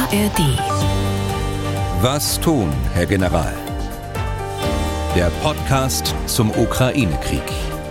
ARD. Was tun, Herr General? Der Podcast zum Ukraine-Krieg.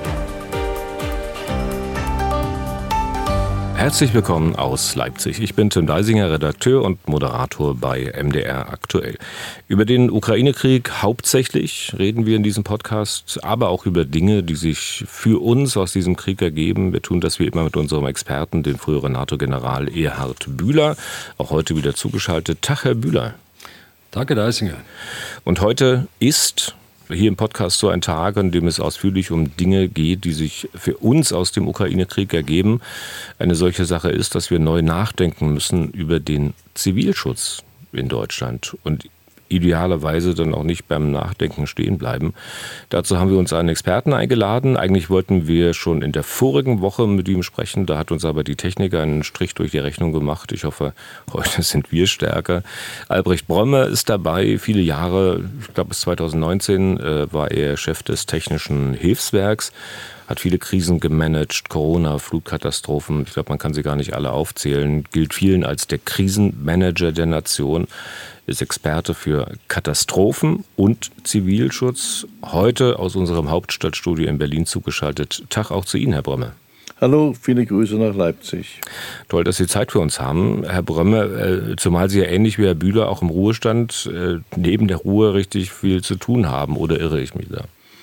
Herzlich willkommen aus Leipzig. Ich bin Tim Deisinger, Redakteur und Moderator bei MDR aktuell. Über den Ukraine-Krieg hauptsächlich reden wir in diesem Podcast, aber auch über Dinge, die sich für uns aus diesem Krieg ergeben. Wir tun das wie immer mit unserem Experten, dem früheren NATO-General Erhard Bühler, auch heute wieder zugeschaltet. Tag, Herr Bühler. Danke, Deisinger. Und heute ist hier im Podcast so ein Tag, an dem es ausführlich um Dinge geht, die sich für uns aus dem Ukraine-Krieg ergeben. Eine solche Sache ist, dass wir neu nachdenken müssen über den Zivilschutz in Deutschland und idealerweise dann auch nicht beim Nachdenken stehen bleiben. Dazu haben wir uns einen Experten eingeladen. Eigentlich wollten wir schon in der vorigen Woche mit ihm sprechen. Da hat uns aber die Technik einen Strich durch die Rechnung gemacht. Ich hoffe, heute sind wir stärker. Albrecht Brömme ist dabei. Viele Jahre, ich glaube bis 2019, war er Chef des Technischen Hilfswerks. Hat viele Krisen gemanagt, Corona, Flutkatastrophen. Ich glaube, man kann sie gar nicht alle aufzählen. Gilt vielen als der Krisenmanager der Nation. Ist Experte für Katastrophen und Zivilschutz. Heute aus unserem Hauptstadtstudio in Berlin zugeschaltet. Tag auch zu Ihnen, Herr Brömme. Hallo, viele Grüße nach Leipzig. Toll, dass Sie Zeit für uns haben. Herr Brömme, zumal Sie ja ähnlich wie Herr Bühler auch im Ruhestand neben der Ruhe richtig viel zu tun haben. Oder irre ich mich da?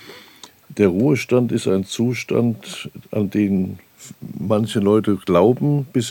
Der Ruhestand ist ein Zustand, an den manche Leute glauben, bis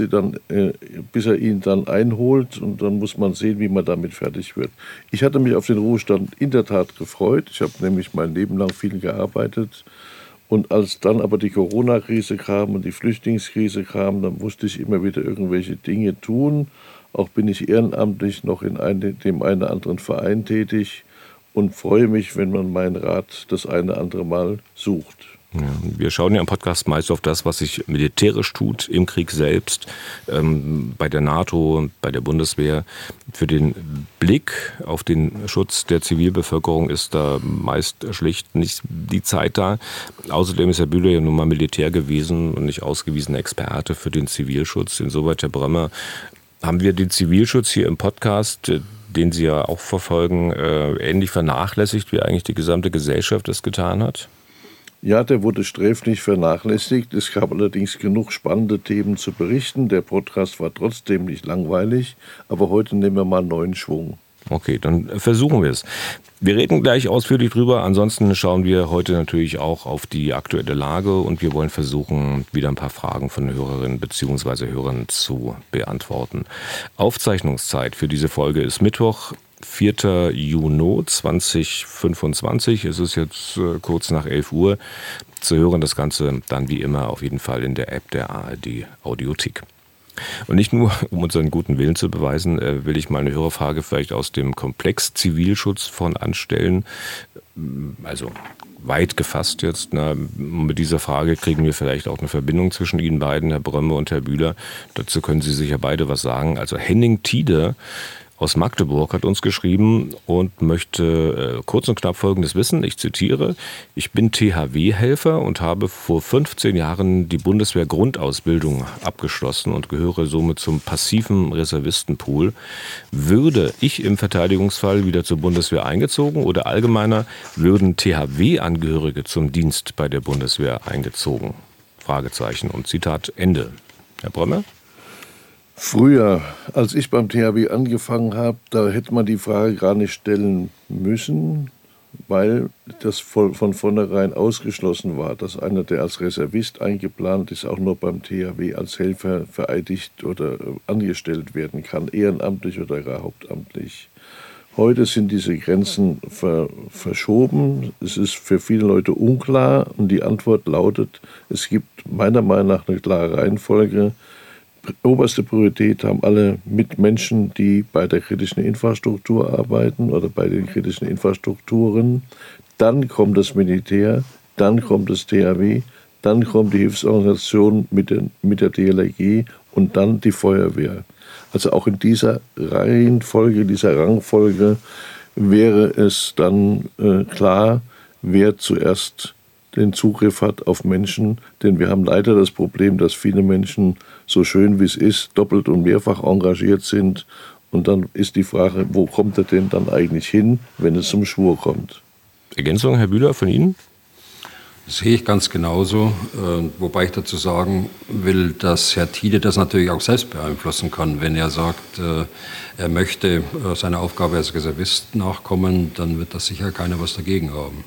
er ihn dann einholt, und dann muss man sehen, wie man damit fertig wird. Ich hatte mich auf den Ruhestand in der Tat gefreut. Ich habe nämlich mein Leben lang viel gearbeitet, und als dann aber die Corona-Krise kam und die Flüchtlingskrise kam, dann musste ich immer wieder irgendwelche Dinge tun. Auch bin ich ehrenamtlich noch in dem einen oder anderen Verein tätig und freue mich, wenn man meinen Rat das eine oder andere Mal sucht. Ja, wir schauen ja im Podcast meist auf das, was sich militärisch tut im Krieg selbst, bei der NATO, bei der Bundeswehr. Für den Blick auf den Schutz der Zivilbevölkerung ist da meist schlicht nicht die Zeit da. Außerdem ist Herr Bühler ja nun mal Militär gewesen und nicht ausgewiesener Experte für den Zivilschutz. Insoweit, Herr Brömme, haben wir den Zivilschutz hier im Podcast, den Sie ja auch verfolgen, ähnlich vernachlässigt, wie eigentlich die gesamte Gesellschaft es getan hat? Ja, der wurde sträflich vernachlässigt. Es gab allerdings genug spannende Themen zu berichten. Der Podcast war trotzdem nicht langweilig, aber heute nehmen wir mal einen neuen Schwung. Okay, dann versuchen wir es. Wir reden gleich ausführlich drüber. Ansonsten schauen wir heute natürlich auch auf die aktuelle Lage und wir wollen versuchen, wieder ein paar Fragen von Hörerinnen bzw. Hörern zu beantworten. Aufzeichnungszeit für diese Folge ist Mittwoch, 4. Juni 2025. Es ist jetzt kurz nach 11 Uhr. Zu hören das Ganze dann wie immer auf jeden Fall in der App der ARD Audiothek. Und nicht nur, um unseren guten Willen zu beweisen, will ich mal eine Hörerfrage vielleicht aus dem Komplex Zivilschutz von anstellen. Also weit gefasst jetzt. Mit dieser Frage kriegen wir vielleicht auch eine Verbindung zwischen Ihnen beiden, Herr Brömme und Herr Bühler. Dazu können Sie sicher beide was sagen. Also Henning Tiede aus Magdeburg hat uns geschrieben und möchte kurz und knapp Folgendes wissen. Ich zitiere: Ich bin THW-Helfer und habe vor 15 Jahren die Bundeswehr-Grundausbildung abgeschlossen und gehöre somit zum passiven Reservistenpool. Würde ich im Verteidigungsfall wieder zur Bundeswehr eingezogen oder allgemeiner würden THW-Angehörige zum Dienst bei der Bundeswehr eingezogen? Fragezeichen und Zitat Ende. Herr Brömme? Früher, als ich beim THW angefangen habe, da hätte man die Frage gar nicht stellen müssen, weil das von vornherein ausgeschlossen war, dass einer, der als Reservist eingeplant ist, auch nur beim THW als Helfer vereidigt oder angestellt werden kann, ehrenamtlich oder gar hauptamtlich. Heute sind diese Grenzen verschoben. Es ist für viele Leute unklar und die Antwort lautet, es gibt meiner Meinung nach eine klare Reihenfolge. Oberste Priorität haben alle Mitmenschen, die bei der kritischen Infrastruktur arbeiten oder bei den kritischen Infrastrukturen. Dann kommt das Militär, dann kommt das THW, dann kommt die Hilfsorganisation mit der DLRG und dann die Feuerwehr. Also auch in dieser Reihenfolge, dieser Rangfolge wäre es dann klar, wer zuerst den Zugriff hat auf Menschen. Denn wir haben leider das Problem, dass viele Menschen, so schön wie es ist, doppelt und mehrfach engagiert sind Und dann ist die Frage, wo kommt er denn dann eigentlich hin, wenn es zum Schwur kommt? Ergänzung, Herr Bühler, von Ihnen? Das sehe ich ganz genauso, wobei ich dazu sagen will, dass Herr Thiele das natürlich auch selbst beeinflussen kann. Wenn er sagt, er möchte seiner Aufgabe als Reservist nachkommen, dann wird das sicher keiner was dagegen haben.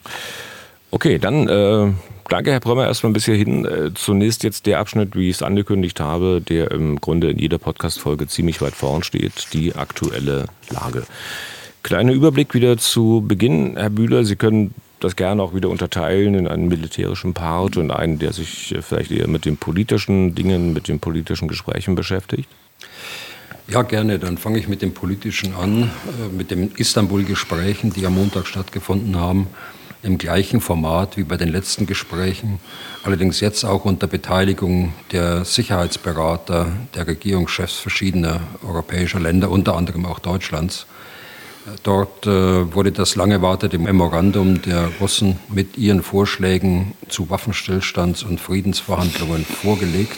Okay, dann danke, Herr Brömer, erstmal bis hierhin. Zunächst jetzt der Abschnitt, wie ich es angekündigt habe, der im Grunde in jeder Podcast-Folge ziemlich weit vorn steht, die aktuelle Lage. Kleiner Überblick wieder zu Beginn, Herr Bühler, Sie können das gerne auch wieder unterteilen in einen militärischen Part und einen, der sich vielleicht eher mit den politischen Dingen, mit den politischen Gesprächen beschäftigt? Ja, gerne. Dann fange ich mit dem Politischen an, mit den Istanbul-Gesprächen, die am Montag stattgefunden haben, im gleichen Format wie bei den letzten Gesprächen, allerdings jetzt auch unter Beteiligung der Sicherheitsberater, der Regierungschefs verschiedener europäischer Länder, unter anderem auch Deutschlands. Dort wurde das lang erwartete Memorandum der Russen mit ihren Vorschlägen zu Waffenstillstands- und Friedensverhandlungen vorgelegt.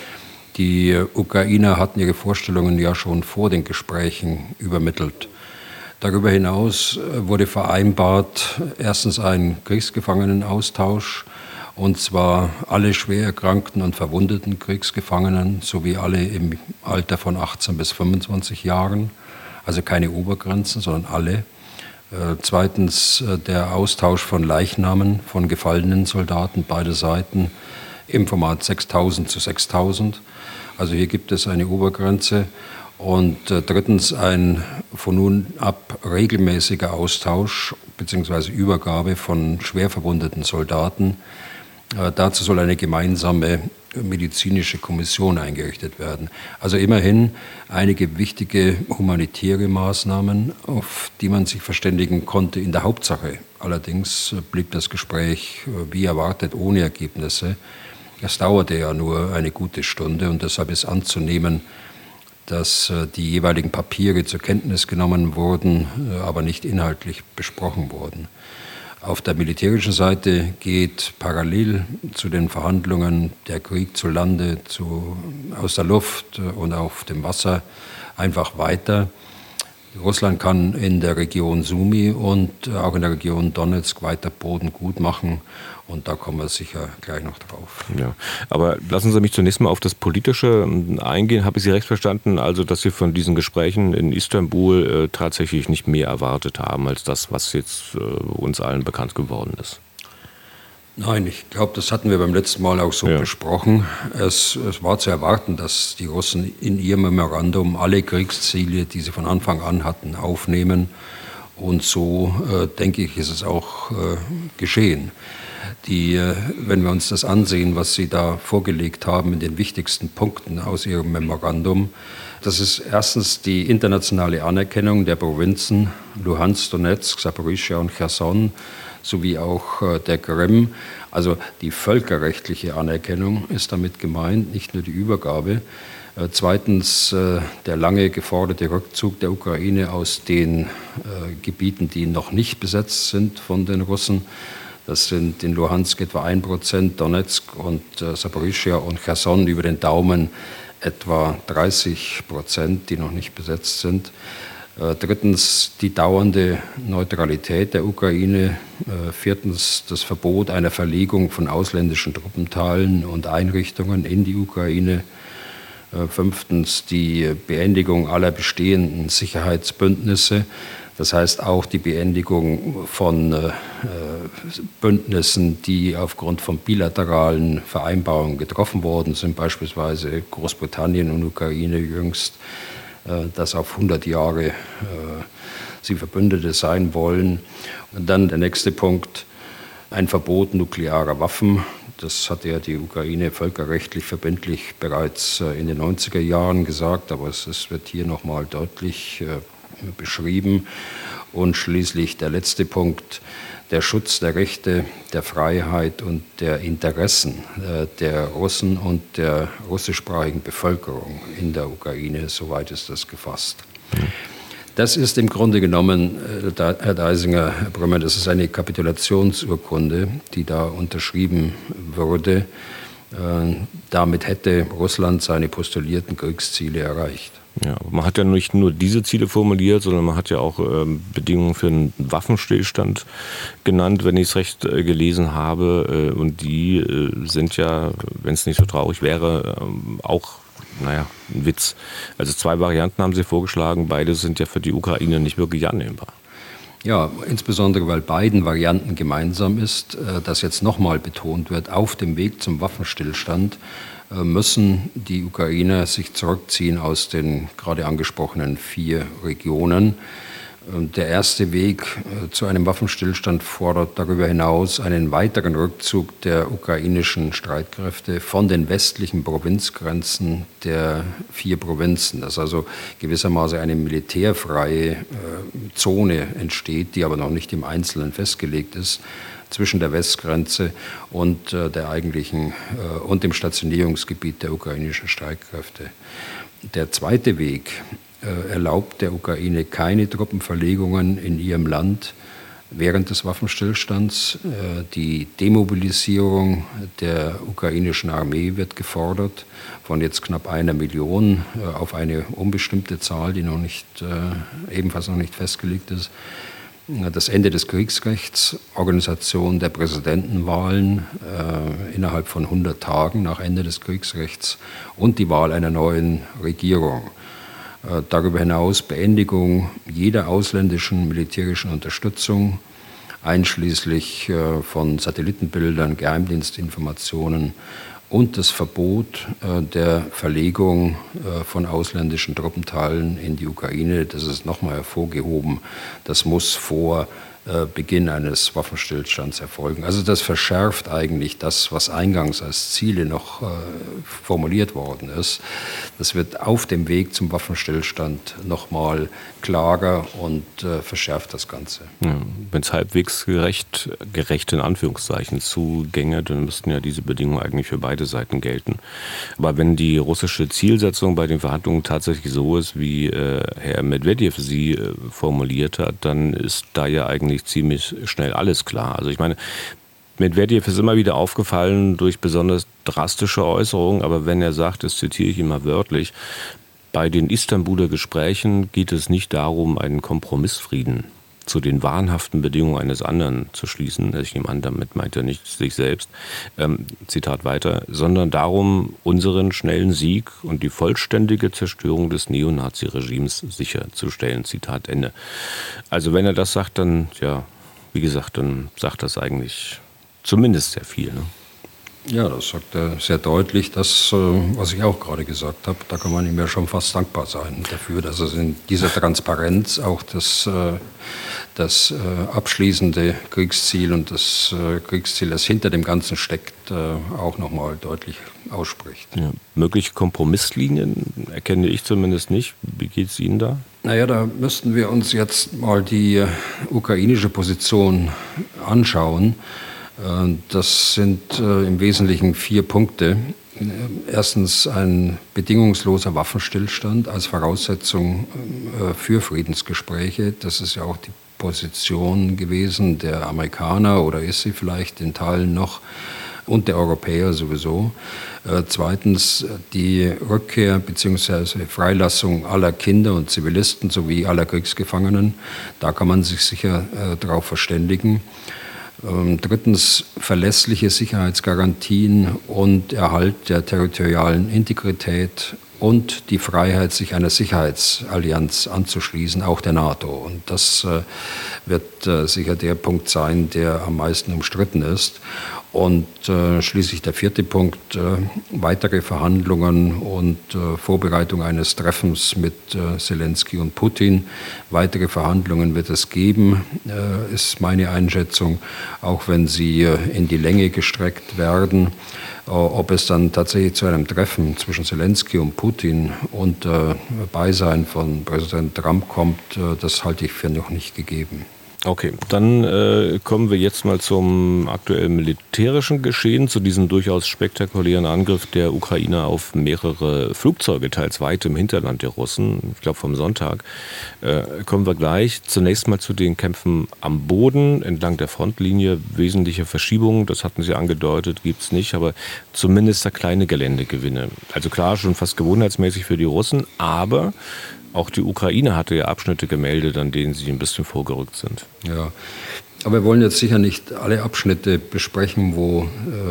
Die Ukrainer hatten ihre Vorstellungen ja schon vor den Gesprächen übermittelt. Darüber hinaus wurde vereinbart, erstens ein Kriegsgefangenenaustausch, und zwar alle schwer erkrankten und verwundeten Kriegsgefangenen sowie alle im Alter von 18 bis 25 Jahren. Also keine Obergrenzen, sondern alle. Zweitens der Austausch von Leichnamen von gefallenen Soldaten beider Seiten im Format 6.000 zu 6.000. Also hier gibt es eine Obergrenze. Und drittens ein von nun ab regelmäßiger Austausch bzw. Übergabe von schwer verwundeten Soldaten. Dazu soll eine gemeinsame medizinische Kommission eingerichtet werden. Also immerhin einige wichtige humanitäre Maßnahmen, auf die man sich verständigen konnte in der Hauptsache. Allerdings blieb das Gespräch wie erwartet ohne Ergebnisse. Es dauerte ja nur eine gute Stunde und deshalb ist anzunehmen, dass die jeweiligen Papiere zur Kenntnis genommen wurden, aber nicht inhaltlich besprochen wurden. Auf der militärischen Seite geht parallel zu den Verhandlungen der Krieg zu Lande, aus der Luft und auf dem Wasser einfach weiter. Russland kann in der Region Sumy und auch in der Region Donetsk weiter Boden gut machen. Und da kommen wir sicher gleich noch drauf. Ja, aber lassen Sie mich zunächst mal auf das Politische eingehen. Habe ich Sie recht verstanden, also dass Sie von diesen Gesprächen in Istanbul tatsächlich nicht mehr erwartet haben, als das, was jetzt uns allen bekannt geworden ist? Nein, ich glaube, das hatten wir beim letzten Mal auch so besprochen. Es war zu erwarten, dass die Russen in ihrem Memorandum alle Kriegsziele, die sie von Anfang an hatten, aufnehmen. Und so, denke ich, ist es auch geschehen. Wenn wir uns das ansehen, was Sie da vorgelegt haben in den wichtigsten Punkten aus Ihrem Memorandum, das ist erstens die internationale Anerkennung der Provinzen Luhansk, Donetsk, Saporischschja und Cherson sowie auch der Krim. Also die völkerrechtliche Anerkennung ist damit gemeint, nicht nur die Übergabe. Zweitens der lange geforderte Rückzug der Ukraine aus den Gebieten, die noch nicht besetzt sind von den Russen. Das sind in Luhansk etwa 1%, Donetsk und Saporischschja und Cherson über den Daumen etwa 30%, die noch nicht besetzt sind. Drittens die dauernde Neutralität der Ukraine. Viertens das Verbot einer Verlegung von ausländischen Truppenteilen und Einrichtungen in die Ukraine. Fünftens die Beendigung aller bestehenden Sicherheitsbündnisse. Das heißt auch die Beendigung von Bündnissen, die aufgrund von bilateralen Vereinbarungen getroffen worden sind, beispielsweise Großbritannien und Ukraine jüngst, dass auf 100 Jahre sie Verbündete sein wollen. Und dann der nächste Punkt, ein Verbot nuklearer Waffen. Das hatte ja die Ukraine völkerrechtlich verbindlich bereits in den 90er Jahren gesagt, aber es wird hier nochmal deutlich beschrieben. Und schließlich der letzte Punkt, der Schutz der Rechte, der Freiheit und der Interessen der Russen und der russischsprachigen Bevölkerung in der Ukraine, soweit ist das gefasst. Das ist im Grunde genommen, Herr Deisinger, Herr Brömer, das ist eine Kapitulationsurkunde, die da unterschrieben wurde. Damit hätte Russland seine postulierten Kriegsziele erreicht. Ja, man hat ja nicht nur diese Ziele formuliert, sondern man hat ja auch Bedingungen für einen Waffenstillstand genannt, wenn ich es recht gelesen habe. Und die sind ja, wenn es nicht so traurig wäre, auch ein Witz. Also 2 Varianten haben Sie vorgeschlagen, beide sind ja für die Ukraine nicht wirklich annehmbar. Ja, insbesondere weil beiden Varianten gemeinsam ist, dass jetzt nochmal betont wird, auf dem Weg zum Waffenstillstand müssen die Ukrainer sich zurückziehen aus den gerade angesprochenen 4 Regionen. Der erste Weg zu einem Waffenstillstand fordert darüber hinaus einen weiteren Rückzug der ukrainischen Streitkräfte von den westlichen Provinzgrenzen der 4 Provinzen, dass also gewissermaßen eine militärfreie Zone entsteht, die aber noch nicht im Einzelnen festgelegt ist, zwischen der Westgrenze und und dem Stationierungsgebiet der ukrainischen Streitkräfte. Der zweite Weg erlaubt der Ukraine keine Truppenverlegungen in ihrem Land während des Waffenstillstands. Die Demobilisierung der ukrainischen Armee wird gefordert, von jetzt knapp 1 Million auf eine unbestimmte Zahl, die ebenfalls noch nicht festgelegt ist. Das Ende des Kriegsrechts, Organisation der Präsidentenwahlen innerhalb von 100 Tagen nach Ende des Kriegsrechts und die Wahl einer neuen Regierung. Darüber hinaus Beendigung jeder ausländischen militärischen Unterstützung, einschließlich von Satellitenbildern, Geheimdienstinformationen und das Verbot der Verlegung von ausländischen Truppenteilen in die Ukraine. Das ist nochmal hervorgehoben. Das muss vor Beginn eines Waffenstillstands erfolgen. Also das verschärft eigentlich das, was eingangs als Ziele noch formuliert worden ist. Das wird auf dem Weg zum Waffenstillstand nochmal klarer und verschärft das Ganze. Ja, wenn es halbwegs gerecht in Anführungszeichen zugänge, dann müssten ja diese Bedingungen eigentlich für beide Seiten gelten. Aber wenn die russische Zielsetzung bei den Verhandlungen tatsächlich so ist, wie Herr Medvedev sie formuliert hat, dann ist da ja eigentlich ziemlich schnell alles klar. Also ich meine, Medvedev ist immer wieder aufgefallen durch besonders drastische Äußerungen, aber wenn er sagt, das zitiere ich immer wörtlich, bei den Istanbuler Gesprächen geht es nicht darum, einen Kompromissfrieden zu den wahnhaften Bedingungen eines anderen zu schließen. Ich nehme an, damit meint er nicht sich selbst, Zitat weiter, sondern darum, unseren schnellen Sieg und die vollständige Zerstörung des Neonazi-Regimes sicherzustellen. Zitat Ende. Also wenn er das sagt, dann, ja, wie gesagt, dann sagt das eigentlich zumindest sehr viel. Ne? Ja, das sagt er sehr deutlich, das, was ich auch gerade gesagt habe. Da kann man ihm ja schon fast dankbar sein dafür, dass es in dieser Transparenz auch das abschließende Kriegsziel und das Kriegsziel, das hinter dem Ganzen steckt, auch nochmal deutlich ausspricht. Ja, mögliche Kompromisslinien erkenne ich zumindest nicht. Wie geht es Ihnen da? Naja, da müssten wir uns jetzt mal die ukrainische Position anschauen. Das sind im Wesentlichen 4 Punkte. Erstens ein bedingungsloser Waffenstillstand als Voraussetzung für Friedensgespräche. Das ist ja auch die Position gewesen der Amerikaner oder ist sie vielleicht in Teilen noch und der Europäer sowieso. Zweitens die Rückkehr bzw. Freilassung aller Kinder und Zivilisten sowie aller Kriegsgefangenen. Da kann man sich sicher darauf verständigen. Drittens verlässliche Sicherheitsgarantien und Erhalt der territorialen Integrität und die Freiheit, sich einer Sicherheitsallianz anzuschließen, auch der NATO. Und das wird sicher der Punkt sein, der am meisten umstritten ist. Und schließlich der 4. Punkt, weitere Verhandlungen und Vorbereitung eines Treffens mit Zelensky und Putin. Weitere Verhandlungen wird es geben, ist meine Einschätzung, auch wenn sie in die Länge gestreckt werden. Ob es dann tatsächlich zu einem Treffen zwischen Zelensky und Putin unter Beisein von Präsident Trump kommt, das halte ich für noch nicht gegeben. Okay, dann kommen wir jetzt mal zum aktuellen militärischen Geschehen, zu diesem durchaus spektakulären Angriff der Ukrainer auf mehrere Flugzeuge, teils weit im Hinterland der Russen, ich glaube vom Sonntag. Kommen wir gleich. Zunächst mal zu den Kämpfen am Boden, entlang der Frontlinie. Wesentliche Verschiebungen, das hatten Sie angedeutet, gibt es nicht, aber zumindest da kleine Geländegewinne. Also klar, schon fast gewohnheitsmäßig für die Russen, aber auch die Ukraine hatte ja Abschnitte gemeldet, an denen sie ein bisschen vorgerückt sind. Ja, aber wir wollen jetzt sicher nicht alle Abschnitte besprechen, wo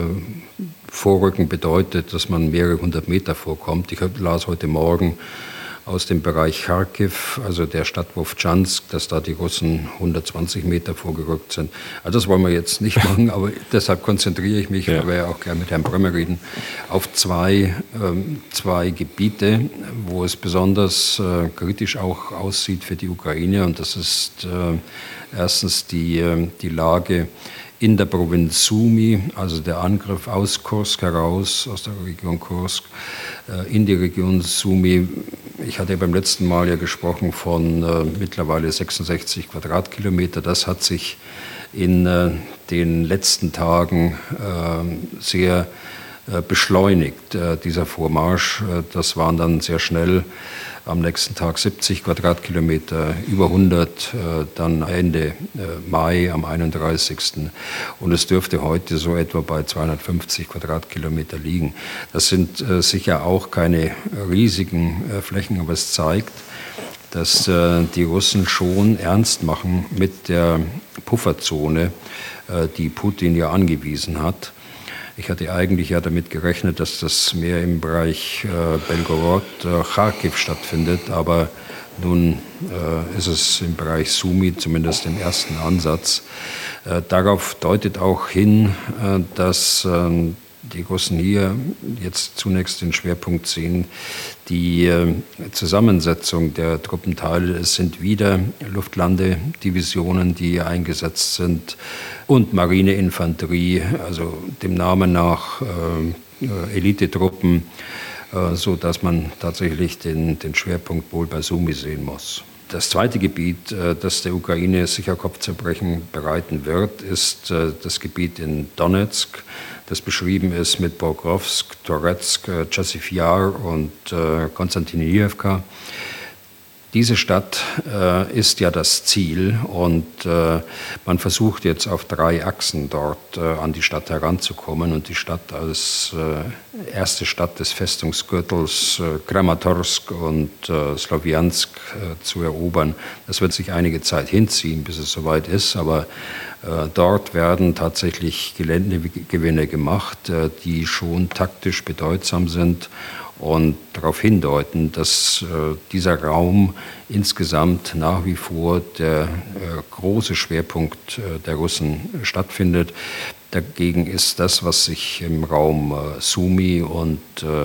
Vorrücken bedeutet, dass man mehrere hundert Meter vorkommt. Ich las heute Morgen aus dem Bereich Charkiw, also der Stadt Wowtschansk, dass da die Russen 120 Meter vorgerückt sind. Also das wollen wir jetzt nicht machen, aber deshalb konzentriere ich mich, weil wir ja auch gerne mit Herrn Brömer reden, auf zwei Gebiete, wo es besonders kritisch auch aussieht für die Ukraine. Und das ist erstens die Lage in der Provinz Sumy, also der Angriff aus Kursk heraus, aus der Region Kursk, in die Region Sumy. Ich hatte beim letzten Mal ja gesprochen von mittlerweile 66 Quadratkilometer. Das hat sich in den letzten Tagen sehr beschleunigt, dieser Vormarsch. Das waren dann sehr schnell am nächsten Tag 70 Quadratkilometer, über 100, dann Ende Mai am 31. Und es dürfte heute so etwa bei 250 Quadratkilometer liegen. Das sind sicher auch keine riesigen Flächen, aber es zeigt, dass die Russen schon ernst machen mit der Pufferzone, die Putin ja angewiesen hat. Ich hatte eigentlich ja damit gerechnet, dass das mehr im Bereich Belgorod, Charkiw stattfindet, aber nun ist es im Bereich Sumy zumindest im ersten Ansatz. Darauf deutet auch hin, dass die Russen hier jetzt zunächst den Schwerpunkt sehen. Die Zusammensetzung der Truppenteile, es sind wieder Luftlandedivisionen, die hier eingesetzt sind, und Marineinfanterie, also dem Namen nach Elitetruppen, so dass man tatsächlich den Schwerpunkt wohl bei Sumy sehen muss. Das zweite Gebiet, das der Ukraine sicher Kopfzerbrechen bereiten wird, ist das Gebiet in Donetsk, das beschrieben ist mit Pokrovsk, Toretsk, Chasiv Yar und Konstantinivka. Diese Stadt ist ja das Ziel und man versucht jetzt auf 3 Achsen dort an die Stadt heranzukommen und die Stadt als erste Stadt des Festungsgürtels Kramatorsk und Slowiansk zu erobern. Das wird sich einige Zeit hinziehen, bis es soweit ist, aber dort werden tatsächlich Geländegewinne gemacht, die schon taktisch bedeutsam sind und darauf hindeuten, dass dieser Raum insgesamt nach wie vor der große Schwerpunkt der Russen stattfindet. Dagegen ist das, was sich im Raum Sumy und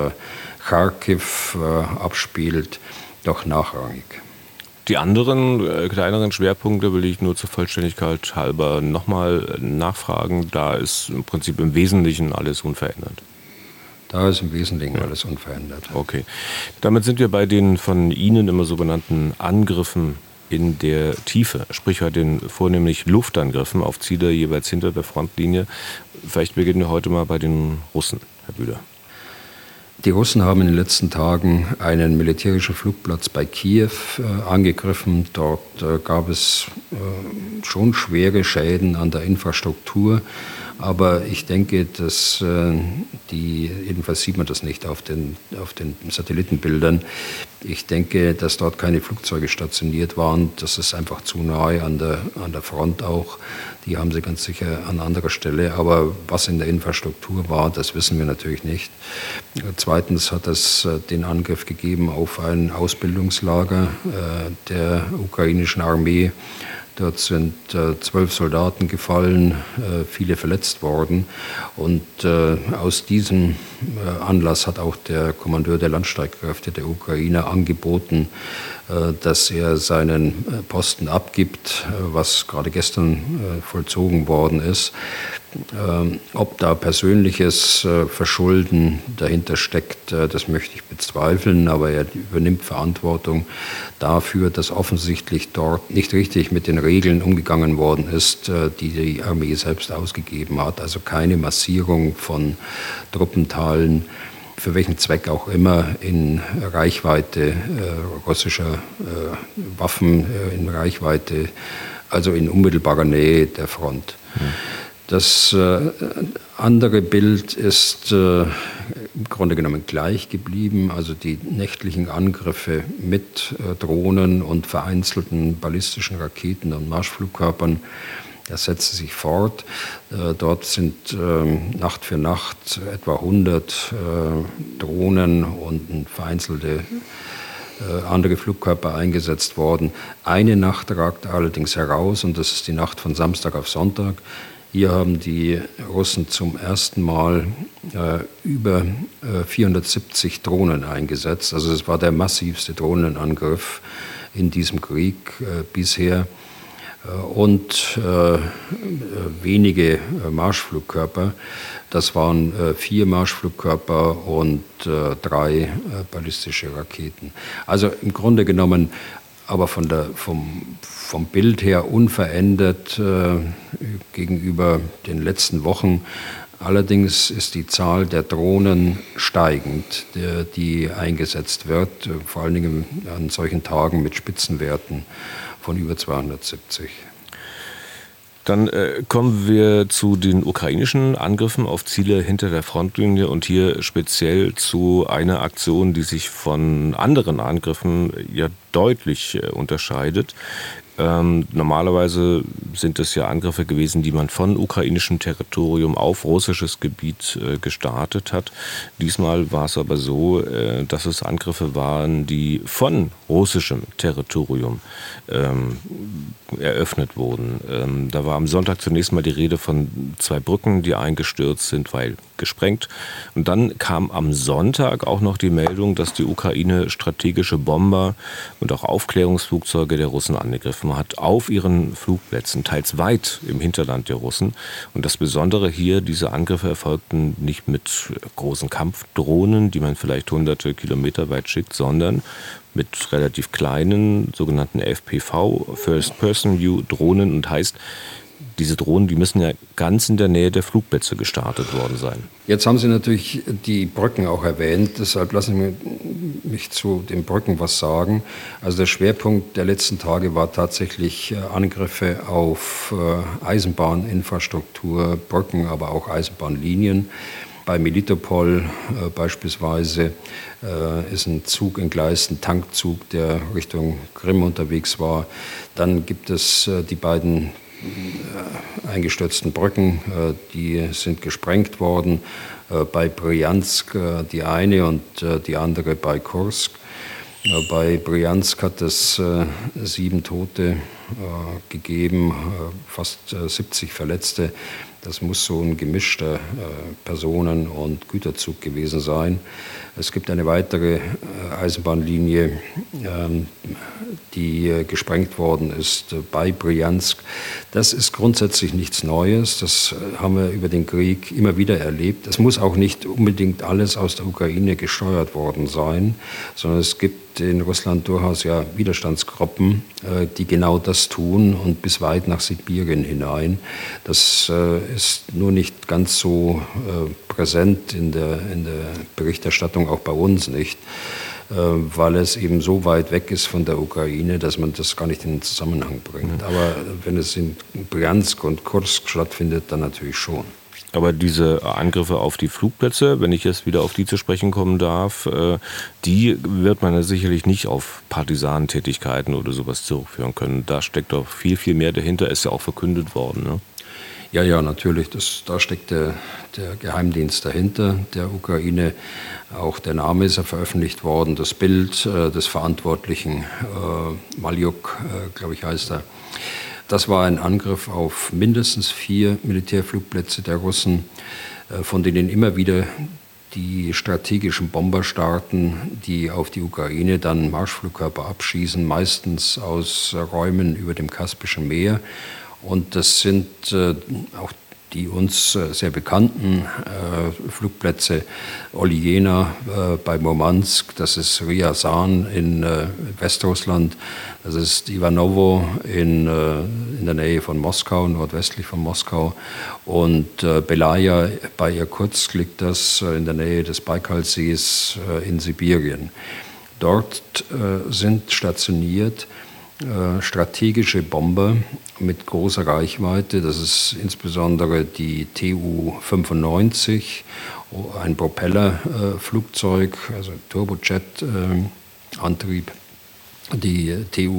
Charkiw abspielt, doch nachrangig. Die anderen kleineren Schwerpunkte will ich nur zur Vollständigkeit halber nochmal nachfragen. Da ist im Prinzip im Wesentlichen alles unverändert. Da ist im Wesentlichen alles unverändert. Okay. Damit sind wir bei den von Ihnen immer so benannten Angriffen in der Tiefe, sprich bei den vornehmlich Luftangriffen auf Ziele jeweils hinter der Frontlinie. Vielleicht beginnen wir heute mal bei den Russen, Herr Bühler. Die Russen haben in den letzten Tagen einen militärischen Flugplatz bei Kiew angegriffen. Dort gab es schon schwere Schäden an der Infrastruktur. Aber ich denke, dass jedenfalls sieht man das nicht auf den Satellitenbildern. Ich denke, dass dort keine Flugzeuge stationiert waren. Das ist einfach zu nahe an der Front auch. Die haben sie ganz sicher an anderer Stelle. Aber was in der Infrastruktur war, das wissen wir natürlich nicht. Zweitens hat es den Angriff gegeben auf ein Ausbildungslager der ukrainischen Armee. Dort sind 12 Soldaten gefallen, viele verletzt worden. Und aus diesem Anlass hat auch der Kommandeur der Landstreitkräfte der Ukraine angeboten, dass er seinen Posten abgibt, was gerade gestern vollzogen worden ist. Ob da persönliches Verschulden dahinter steckt, das möchte ich bezweifeln, aber er übernimmt Verantwortung dafür, dass offensichtlich dort nicht richtig mit den Regeln umgegangen worden ist, die die Armee selbst ausgegeben hat. Also keine Massierung von Truppenteilen, für welchen Zweck auch immer, in Reichweite russischer Waffen, in Reichweite, also in unmittelbarer Nähe der Front. Das andere Bild ist im Grunde genommen gleich geblieben. Also die nächtlichen Angriffe mit Drohnen und vereinzelten ballistischen Raketen und Marschflugkörpern, das setzt sich fort. Dort sind Nacht für Nacht etwa 100 Drohnen und vereinzelte andere Flugkörper eingesetzt worden. Eine Nacht ragt allerdings heraus, und das ist die Nacht von Samstag auf Sonntag. Hier haben die Russen zum ersten Mal über 470 Drohnen eingesetzt. Also es war der massivste Drohnenangriff in diesem Krieg bisher. Und wenige Marschflugkörper. Das waren 4 Marschflugkörper und 3 ballistische Raketen. Also im Grunde genommen, aber vom Bild her unverändert gegenüber den letzten Wochen. Allerdings ist die Zahl der Drohnen steigend, die eingesetzt wird, vor allen Dingen an solchen Tagen mit Spitzenwerten von über 270. Dann kommen wir zu den ukrainischen Angriffen auf Ziele hinter der Frontlinie und hier speziell zu einer Aktion, die sich von anderen Angriffen ja deutlich unterscheidet. Normalerweise sind es ja Angriffe gewesen, die man von ukrainischem Territorium auf russisches Gebiet gestartet hat. Diesmal war es aber so, dass es Angriffe waren, die von russischem Territorium eröffnet wurden. Da war am Sonntag zunächst mal die Rede von 2 Brücken, die eingestürzt sind, weil gesprengt. Und dann kam am Sonntag auch noch die Meldung, dass die Ukraine strategische Bomber und auch Aufklärungsflugzeuge der Russen angegriffen hat auf ihren Flugplätzen, teils weit im Hinterland der Russen. Und das Besondere hier, diese Angriffe erfolgten nicht mit großen Kampfdrohnen, die man vielleicht hunderte Kilometer weit schickt, sondern mit relativ kleinen, sogenannten FPV, First-Person-View-Drohnen. Und heißt, diese Drohnen, die müssen ja ganz in der Nähe der Flugplätze gestartet worden sein. Jetzt haben Sie natürlich die Brücken auch erwähnt, deshalb lassen Sie mich zu den Brücken was sagen. Also der Schwerpunkt der letzten Tage war tatsächlich Angriffe auf Eisenbahninfrastruktur, Brücken, aber auch Eisenbahnlinien. Bei Melitopol beispielsweise ist ein Zug entgleist, ein Tankzug, der Richtung Krim unterwegs war. Dann gibt es die beiden eingestürzten Brücken, die sind gesprengt worden. Bei Bryansk die eine und die andere bei Kursk. Bei Bryansk hat es 7 Tote gegeben, fast 70 Verletzte. Das muss so ein gemischter Personen- und Güterzug gewesen sein. Es gibt eine weitere Eisenbahnlinie, die gesprengt worden ist bei Bryansk. Das ist grundsätzlich nichts Neues. Das haben wir über den Krieg immer wieder erlebt. Es muss auch nicht unbedingt alles aus der Ukraine gesteuert worden sein, sondern es gibt in Russland durchaus ja Widerstandsgruppen, die genau das tun und bis weit nach Sibirien hinein. Das ist nur nicht ganz so präsent in der Berichterstattung, auch bei uns nicht, weil es eben so weit weg ist von der Ukraine, dass man das gar nicht in den Zusammenhang bringt. Aber wenn es in Bryansk und Kursk stattfindet, dann natürlich schon. Aber diese Angriffe auf die Flugplätze, wenn ich jetzt wieder auf die zu sprechen kommen darf, die wird man ja sicherlich nicht auf Partisanentätigkeiten oder sowas zurückführen können. Da steckt doch viel, viel mehr dahinter, ist ja auch verkündet worden, ne? Ja, natürlich. Da steckt der Geheimdienst dahinter, der Ukraine. Auch der Name ist ja veröffentlicht worden, das Bild des Verantwortlichen, Maljuk, glaube ich, heißt er. Das war ein Angriff auf mindestens 4 Militärflugplätze der Russen, von denen immer wieder die strategischen Bomber starten, die auf die Ukraine dann Marschflugkörper abschießen, meistens aus Räumen über dem Kaspischen Meer. Und das sind auch die uns sehr bekannten Flugplätze, Olyena bei Murmansk, das ist Ryazan in Westrussland, das ist Ivanovo in der Nähe von Moskau, nordwestlich von Moskau, und Belaja bei Irkutsk liegt das in der Nähe des Baikalsees in Sibirien. Dort sind stationiert strategische Bomber mit großer Reichweite. Das ist insbesondere die Tu-95, ein Propellerflugzeug, also Turbojet-Antrieb, die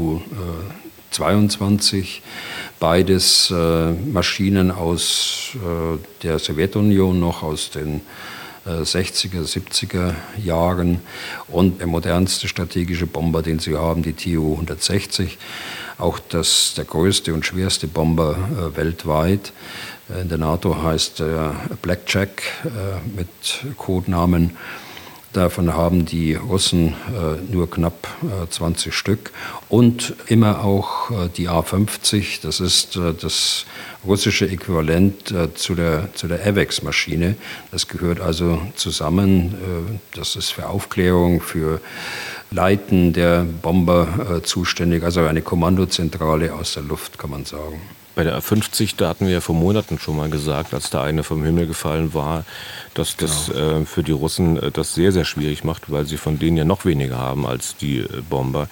Tu-22, beides Maschinen aus der Sowjetunion, noch aus den 60er, 70er Jahren, und der modernste strategische Bomber, den sie haben, die Tu-160, auch der größte und schwerste Bomber weltweit. In der NATO heißt er Blackjack mit Codenamen. Davon haben die Russen nur knapp 20 Stück und immer auch die A-50, das ist das russische Äquivalent zu der AWACS-Maschine. Das gehört also zusammen. Das ist für Aufklärung, für Leiten der Bomber zuständig, also eine Kommandozentrale aus der Luft, kann man sagen. Bei der A-50, da hatten wir ja vor Monaten schon mal gesagt, als da eine vom Himmel gefallen war, dass das für die Russen das sehr, sehr schwierig macht, weil sie von denen ja noch weniger haben als die Bomber.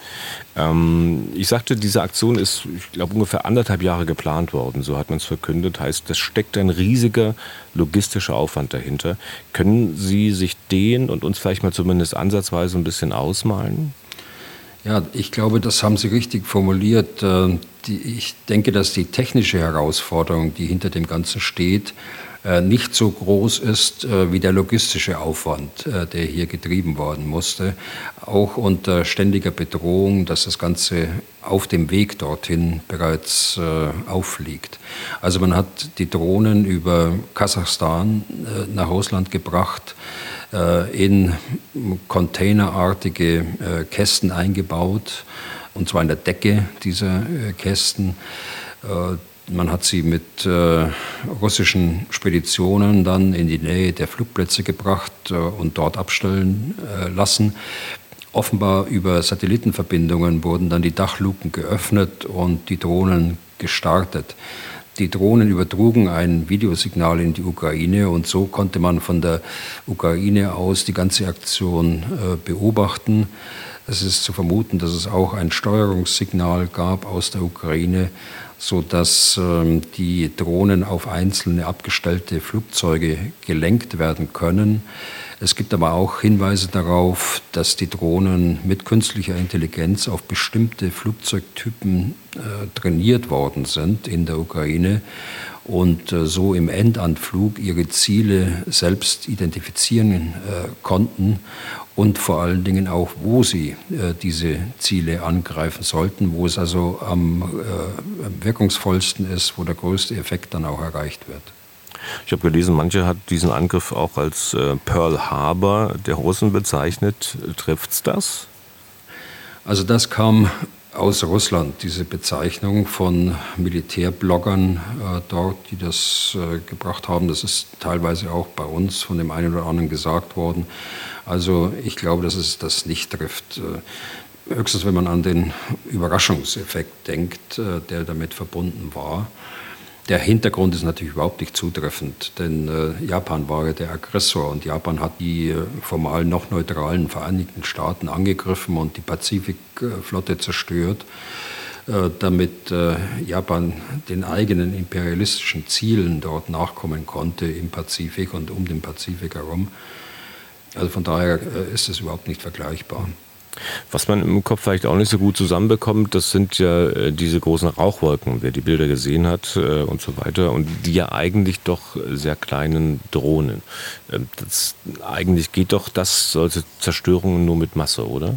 Ich sagte, diese Aktion ist, ich glaube, ungefähr 1,5 Jahre geplant worden, so hat man es verkündet. Heißt, das steckt ein riesiger logistischer Aufwand dahinter. Können Sie sich den und uns vielleicht mal zumindest ansatzweise ein bisschen ausmalen? Ja, ich glaube, das haben Sie richtig formuliert. Ich denke, dass die technische Herausforderung, die hinter dem Ganzen steht, nicht so groß ist wie der logistische Aufwand, der hier getrieben worden musste. Auch unter ständiger Bedrohung, dass das Ganze auf dem Weg dorthin bereits auffliegt. Also man hat die Drohnen über Kasachstan nach Russland gebracht, in containerartige Kästen eingebaut, und zwar in der Decke dieser Kästen. Man hat sie mit russischen Speditionen dann in die Nähe der Flugplätze gebracht und dort abstellen lassen. Offenbar über Satellitenverbindungen wurden dann die Dachluken geöffnet und die Drohnen gestartet. Die Drohnen übertrugen ein Videosignal in die Ukraine und so konnte man von der Ukraine aus die ganze Aktion beobachten. Es ist zu vermuten, dass es auch ein Steuerungssignal gab aus der Ukraine, sodass die Drohnen auf einzelne abgestellte Flugzeuge gelenkt werden können. Es gibt aber auch Hinweise darauf, dass die Drohnen mit künstlicher Intelligenz auf bestimmte Flugzeugtypen trainiert worden sind in der Ukraine und so im Endanflug ihre Ziele selbst identifizieren konnten und vor allen Dingen auch, wo sie diese Ziele angreifen sollten, wo es also am wirkungsvollsten ist, wo der größte Effekt dann auch erreicht wird. Ich habe gelesen, manche hat diesen Angriff auch als Pearl Harbor der Russen bezeichnet. Trifft's das? Also das kam aus Russland, diese Bezeichnung von Militärbloggern dort, die das gebracht haben. Das ist teilweise auch bei uns von dem einen oder anderen gesagt worden. Also ich glaube, dass es das nicht trifft. Höchstens, wenn man an den Überraschungseffekt denkt, der damit verbunden war. Der Hintergrund ist natürlich überhaupt nicht zutreffend, denn Japan war ja der Aggressor und Japan hat die formal noch neutralen Vereinigten Staaten angegriffen und die Pazifikflotte zerstört, damit Japan den eigenen imperialistischen Zielen dort nachkommen konnte im Pazifik und um den Pazifik herum. Also von daher ist es überhaupt nicht vergleichbar. Was man im Kopf vielleicht auch nicht so gut zusammenbekommt, das sind ja diese großen Rauchwolken, wer die Bilder gesehen hat und so weiter, und die ja eigentlich doch sehr kleinen Drohnen. Eigentlich geht doch solche Zerstörungen nur mit Masse, oder?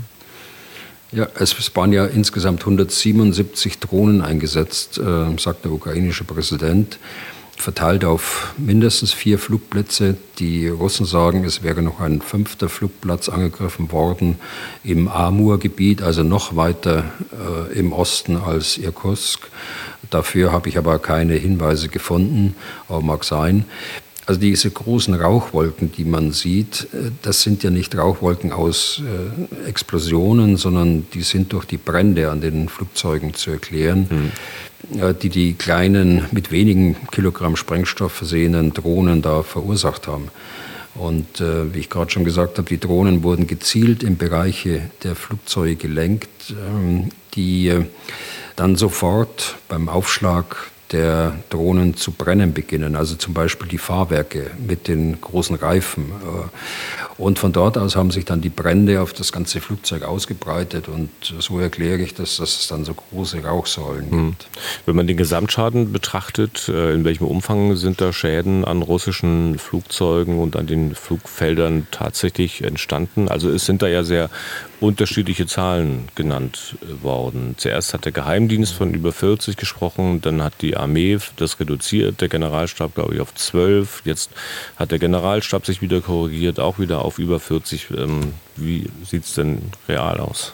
Ja, es waren ja insgesamt 177 Drohnen eingesetzt, sagt der ukrainische Präsident. verteilt auf mindestens 4 Flugplätze. Die Russen sagen, es wäre noch ein 5. Flugplatz angegriffen worden im Amur-Gebiet, also noch weiter im Osten als Irkutsk. Dafür habe ich aber keine Hinweise gefunden, aber mag sein. Also diese großen Rauchwolken, die man sieht, das sind ja nicht Rauchwolken aus Explosionen, sondern die sind durch die Brände an den Flugzeugen zu erklären, die kleinen, mit wenigen Kilogramm Sprengstoff versehenen Drohnen da verursacht haben. Und wie ich gerade schon gesagt habe, die Drohnen wurden gezielt in Bereiche der Flugzeuge gelenkt, die dann sofort beim Aufschlag der Drohnen zu brennen beginnen, also zum Beispiel die Fahrwerke mit den großen Reifen. Und von dort aus haben sich dann die Brände auf das ganze Flugzeug ausgebreitet und so erkläre ich das, dass es dann so große Rauchsäulen gibt. Wenn man den Gesamtschaden betrachtet, in welchem Umfang sind da Schäden an russischen Flugzeugen und an den Flugfeldern tatsächlich entstanden? Also es sind da ja sehr unterschiedliche Zahlen genannt worden. Zuerst hat der Geheimdienst von über 40 gesprochen, dann hat die Armee das reduziert, der Generalstab glaube ich auf 12. Jetzt hat der Generalstab sich wieder korrigiert, auch wieder auf über 40. Wie sieht es denn real aus?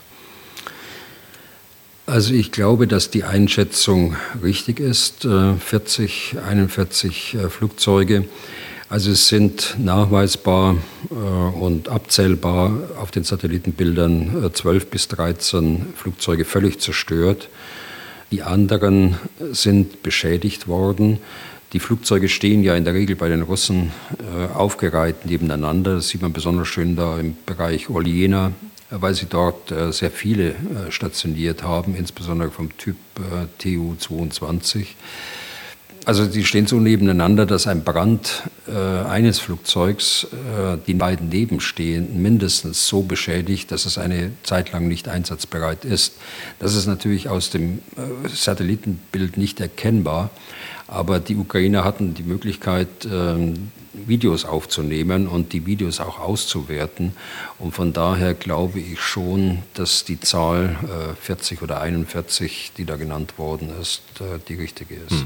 Also ich glaube, dass die Einschätzung richtig ist. 41 Flugzeuge. Also es sind nachweisbar und abzählbar auf den Satellitenbildern 12 bis 13 Flugzeuge völlig zerstört. Die anderen sind beschädigt worden. Die Flugzeuge stehen ja in der Regel bei den Russen aufgereiht nebeneinander. Das sieht man besonders schön da im Bereich Oljena, weil sie dort sehr viele stationiert haben, insbesondere vom Typ Tu-22. Also die stehen so nebeneinander, dass ein Brand eines Flugzeugs die beiden nebenstehenden mindestens so beschädigt, dass es eine Zeit lang nicht einsatzbereit ist. Das ist natürlich aus dem Satellitenbild nicht erkennbar, aber die Ukrainer hatten die Möglichkeit, Videos aufzunehmen und die Videos auch auszuwerten. Und von daher glaube ich schon, dass die Zahl 40 oder 41, die da genannt worden ist, die richtige ist.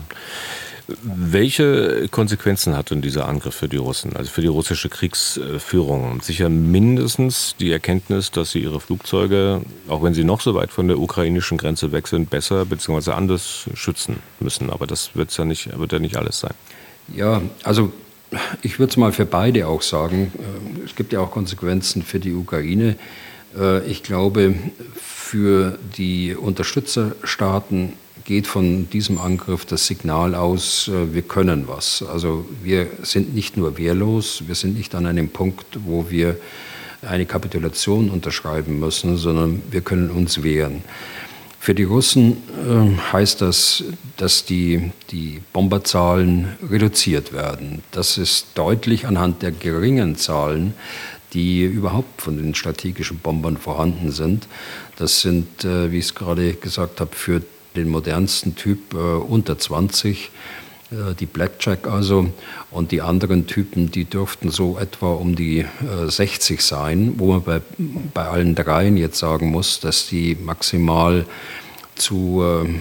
Welche Konsequenzen hat denn dieser Angriff für die Russen, also für die russische Kriegsführung? Sicher mindestens die Erkenntnis, dass sie ihre Flugzeuge, auch wenn sie noch so weit von der ukrainischen Grenze weg sind, besser bzw. anders schützen müssen. Aber das wird ja nicht alles sein. Ja, also ich würde es mal für beide auch sagen. Es gibt ja auch Konsequenzen für die Ukraine. Ich glaube, für die Unterstützerstaaten geht von diesem Angriff das Signal aus, wir können was. Also wir sind nicht nur wehrlos, wir sind nicht an einem Punkt, wo wir eine Kapitulation unterschreiben müssen, sondern wir können uns wehren. Für die Russen heißt das, dass die Bomberzahlen reduziert werden. Das ist deutlich anhand der geringen Zahlen, die überhaupt von den strategischen Bombern vorhanden sind. Das sind, wie ich es gerade gesagt habe, für den modernsten Typ unter 20, die Blackjack also, und die anderen Typen, die dürften so etwa um die 60 sein, wo man bei allen dreien jetzt sagen muss, dass die maximal zu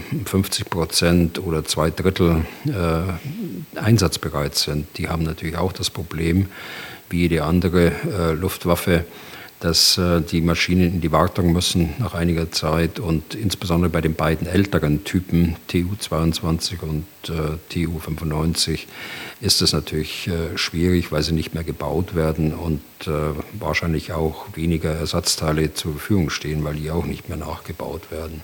50% oder 2/3 einsatzbereit sind. Die haben natürlich auch das Problem, wie jede andere Luftwaffe, dass die Maschinen in die Wartung müssen nach einiger Zeit und insbesondere bei den beiden älteren Typen, Tu-22 und Tu-95, ist es natürlich schwierig, weil sie nicht mehr gebaut werden und wahrscheinlich auch weniger Ersatzteile zur Verfügung stehen, weil die auch nicht mehr nachgebaut werden.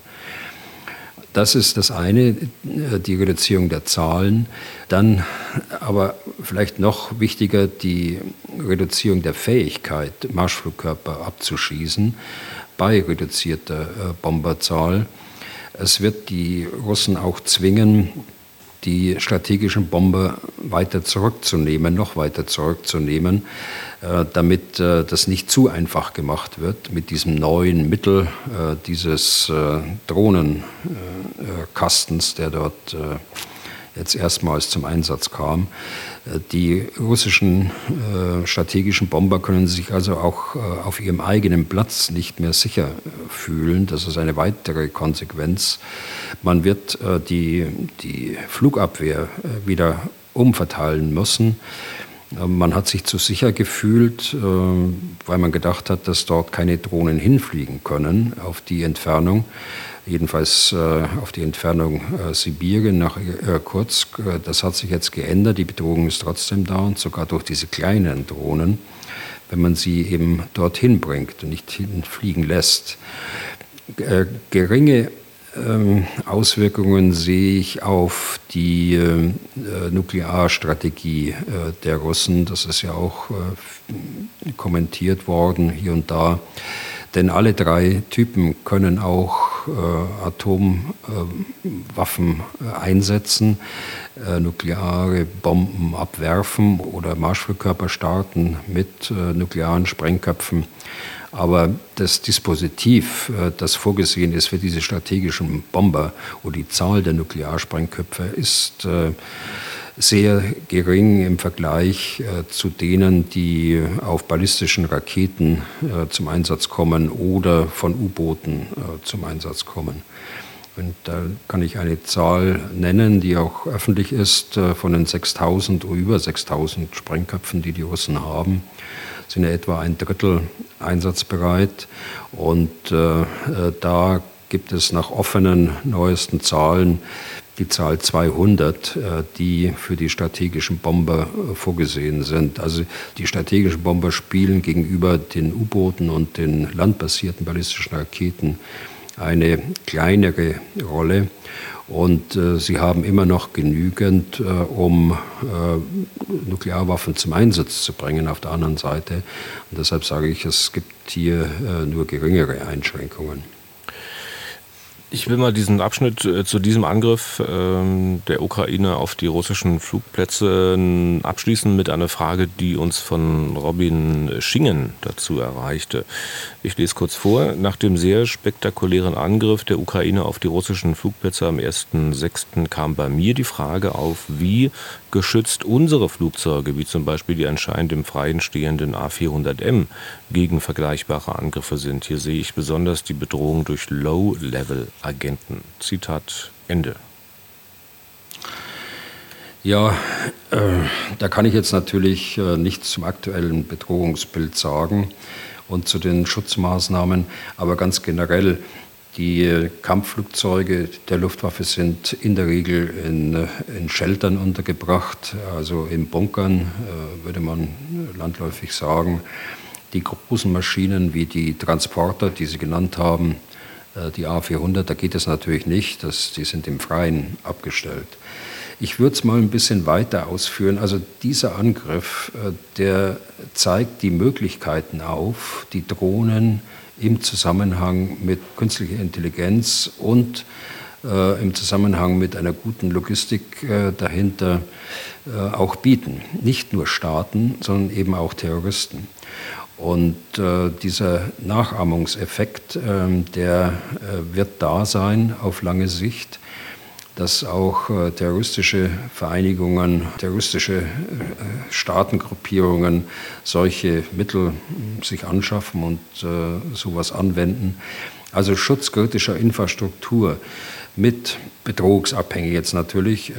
Das ist das eine, die Reduzierung der Zahlen. Dann aber vielleicht noch wichtiger, die Reduzierung der Fähigkeit, Marschflugkörper abzuschießen bei reduzierter Bomberzahl. Es wird die Russen auch zwingen, die strategischen Bomber weiter zurückzunehmen, noch weiter zurückzunehmen, damit das nicht zu einfach gemacht wird mit diesem neuen Mittel dieses Drohnenkastens, der dort jetzt erstmals zum Einsatz kam. Die russischen strategischen Bomber können sich also auch auf ihrem eigenen Platz nicht mehr sicher fühlen. Das ist eine weitere Konsequenz. Man wird die Flugabwehr wieder umverteilen müssen. Man hat sich zu sicher gefühlt, weil man gedacht hat, dass dort keine Drohnen hinfliegen können auf die Entfernung. Jedenfalls auf die Entfernung Sibirien nach Irkutsk. Das hat sich jetzt geändert. Die Bedrohung ist trotzdem da und sogar durch diese kleinen Drohnen, wenn man sie eben dorthin bringt und nicht hinfliegen lässt. Geringe Auswirkungen sehe ich auf die Nuklearstrategie der Russen. Das ist ja auch kommentiert worden hier und da. Denn alle drei Typen können auch Atomwaffen einsetzen, nukleare Bomben abwerfen oder Marschflugkörper starten mit nuklearen Sprengköpfen. Aber das Dispositiv, das vorgesehen ist für diese strategischen Bomber oder die Zahl der Nuklearsprengköpfe ist sehr gering im Vergleich zu denen, die auf ballistischen Raketen zum Einsatz kommen oder von U-Booten zum Einsatz kommen. Und da kann ich eine Zahl nennen, die auch öffentlich ist, von den 6.000 oder über 6.000 Sprengköpfen, die die Russen haben, sind ja etwa ein Drittel einsatzbereit. Und da gibt es nach offenen neuesten Zahlen die Zahl 200, die für die strategischen Bomber vorgesehen sind. Also die strategischen Bomber spielen gegenüber den U-Booten und den landbasierten ballistischen Raketen eine kleinere Rolle. Und sie haben immer noch genügend, um Nuklearwaffen zum Einsatz zu bringen auf der anderen Seite. Und deshalb sage ich, es gibt hier nur geringere Einschränkungen. Ich will mal diesen Abschnitt zu diesem Angriff der Ukraine auf die russischen Flugplätze abschließen mit einer Frage, die uns von Robin Schingen dazu erreichte. Ich lese kurz vor. Nach dem sehr spektakulären Angriff der Ukraine auf die russischen Flugplätze am 1.6. kam bei mir die Frage auf, wie geschützt unsere Flugzeuge, wie zum Beispiel die anscheinend im Freien stehenden A400M, gegen vergleichbare Angriffe sind. Hier sehe ich besonders die Bedrohung durch Low-Level-Agenten. Zitat Ende. Ja, da kann ich jetzt natürlich nichts zum aktuellen Bedrohungsbild sagen und zu den Schutzmaßnahmen, aber ganz generell, die Kampfflugzeuge der Luftwaffe sind in der Regel in Sheltern untergebracht, also in Bunkern, würde man landläufig sagen. Die großen Maschinen wie die Transporter, die Sie genannt haben, die A400, da geht es natürlich nicht, die sind im Freien abgestellt. Ich würde es mal ein bisschen weiter ausführen. Also dieser Angriff, der zeigt die Möglichkeiten auf, die Drohnen im Zusammenhang mit künstlicher Intelligenz und im Zusammenhang mit einer guten Logistik dahinter auch bieten. Nicht nur Staaten, sondern eben auch Terroristen. Und dieser Nachahmungseffekt, der wird da sein auf lange Sicht, dass auch terroristische Vereinigungen, terroristische Staatengruppierungen solche Mittel sich anschaffen und sowas anwenden. Also Schutz kritischer Infrastruktur mit bedrohungsabhängig jetzt natürlich,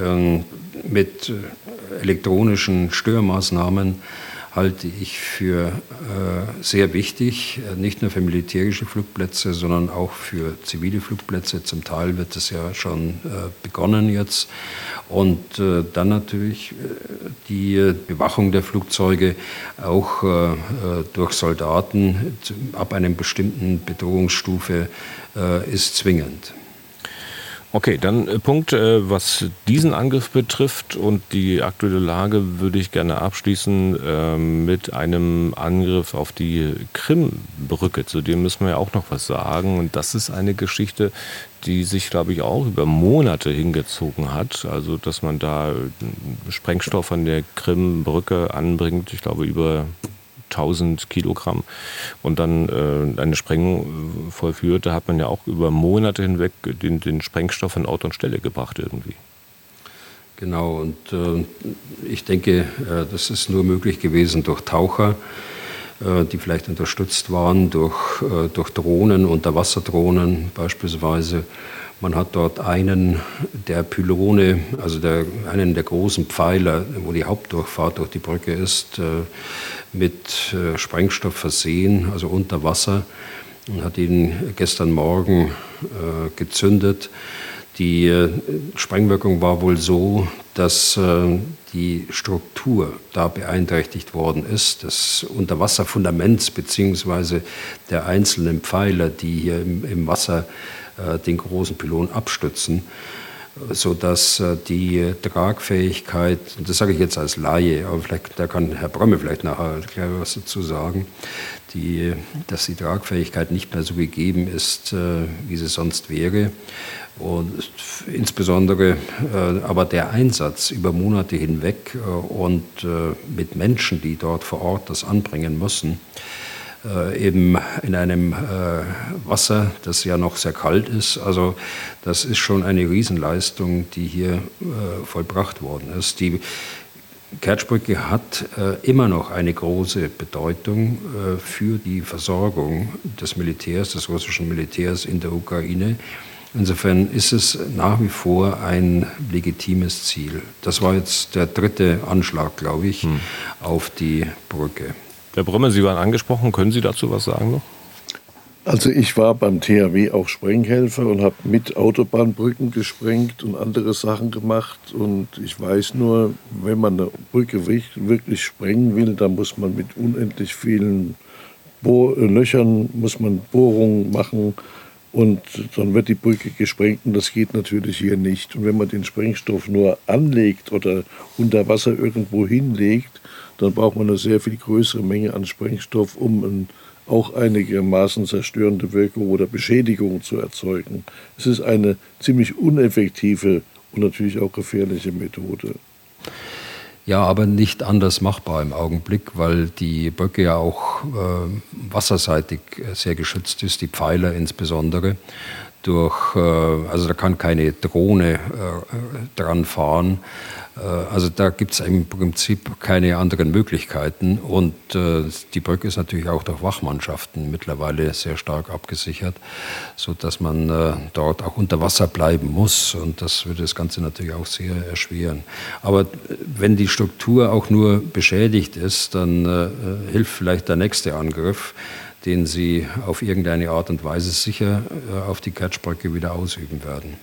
mit elektronischen Störmaßnahmen halte ich für sehr wichtig, nicht nur für militärische Flugplätze, sondern auch für zivile Flugplätze. Zum Teil wird es ja schon begonnen jetzt. Und dann natürlich die Bewachung der Flugzeuge auch durch Soldaten ab einer bestimmten Bedrohungsstufe ist zwingend. Okay, dann Punkt, was diesen Angriff betrifft und die aktuelle Lage, würde ich gerne abschließen mit einem Angriff auf die Krimbrücke. Zu dem müssen wir ja auch noch was sagen. Und das ist eine Geschichte, die sich, glaube ich, auch über Monate hingezogen hat. Also, dass man da Sprengstoff an der Krimbrücke anbringt, ich glaube, über 1000 Kilogramm und dann eine Sprengung vollführt, da hat man ja auch über Monate hinweg den Sprengstoff an Ort und Stelle gebracht irgendwie. Genau. Und ich denke, das ist nur möglich gewesen durch Taucher, die vielleicht unterstützt waren durch Drohnen, Unterwasserdrohnen beispielsweise. Man hat dort einen der Pylone, also einen der großen Pfeiler, wo die Hauptdurchfahrt durch die Brücke ist, mit Sprengstoff versehen, also unter Wasser, und hat ihn gestern Morgen gezündet. Die Sprengwirkung war wohl so, dass die Struktur da beeinträchtigt worden ist, des Unterwasserfundaments beziehungsweise der einzelnen Pfeiler, die hier im Wasser den großen Pylon abstützen, sodass die Tragfähigkeit, und das sage ich jetzt als Laie, aber vielleicht, da kann Herr Brömme vielleicht nachher gleich was dazu sagen, dass die Tragfähigkeit nicht mehr so gegeben ist, wie sie sonst wäre. Und insbesondere aber der Einsatz über Monate hinweg und mit Menschen, die dort vor Ort das anbringen müssen, eben in einem Wasser, das ja noch sehr kalt ist. Also das ist schon eine Riesenleistung, die hier vollbracht worden ist. Die Kertschbrücke hat immer noch eine große Bedeutung für die Versorgung des Militärs, des russischen Militärs in der Ukraine. Insofern ist es nach wie vor ein legitimes Ziel. Das war jetzt der 3. Anschlag, glaube ich, auf die Brücke. Herr Brömme, Sie waren angesprochen. Können Sie dazu was sagen noch? Also ich war beim THW auch Sprenghelfer und habe mit Autobahnbrücken gesprengt und andere Sachen gemacht. Und ich weiß nur, wenn man eine Brücke wirklich sprengen will, dann muss man mit unendlich vielen Löchern, muss man Bohrungen machen. Und dann wird die Brücke gesprengt und das geht natürlich hier nicht. Und wenn man den Sprengstoff nur anlegt oder unter Wasser irgendwo hinlegt, dann braucht man eine sehr viel größere Menge an Sprengstoff, um auch einigermaßen zerstörende Wirkung oder Beschädigung zu erzeugen. Es ist eine ziemlich uneffektive und natürlich auch gefährliche Methode. Ja, aber nicht anders machbar im Augenblick, weil die Brücke ja auch wasserseitig sehr geschützt ist, die Pfeiler insbesondere. Also da kann keine Drohne dran fahren. Also da gibt es im Prinzip keine anderen Möglichkeiten. Und die Brücke ist natürlich auch durch Wachmannschaften mittlerweile sehr stark abgesichert, sodass man dort auch unter Wasser bleiben muss. Und das würde das Ganze natürlich auch sehr erschweren. Aber wenn die Struktur auch nur beschädigt ist, dann hilft vielleicht der nächste Angriff, den Sie auf irgendeine Art und Weise sicher auf die Kertschbrücke wieder ausüben werden.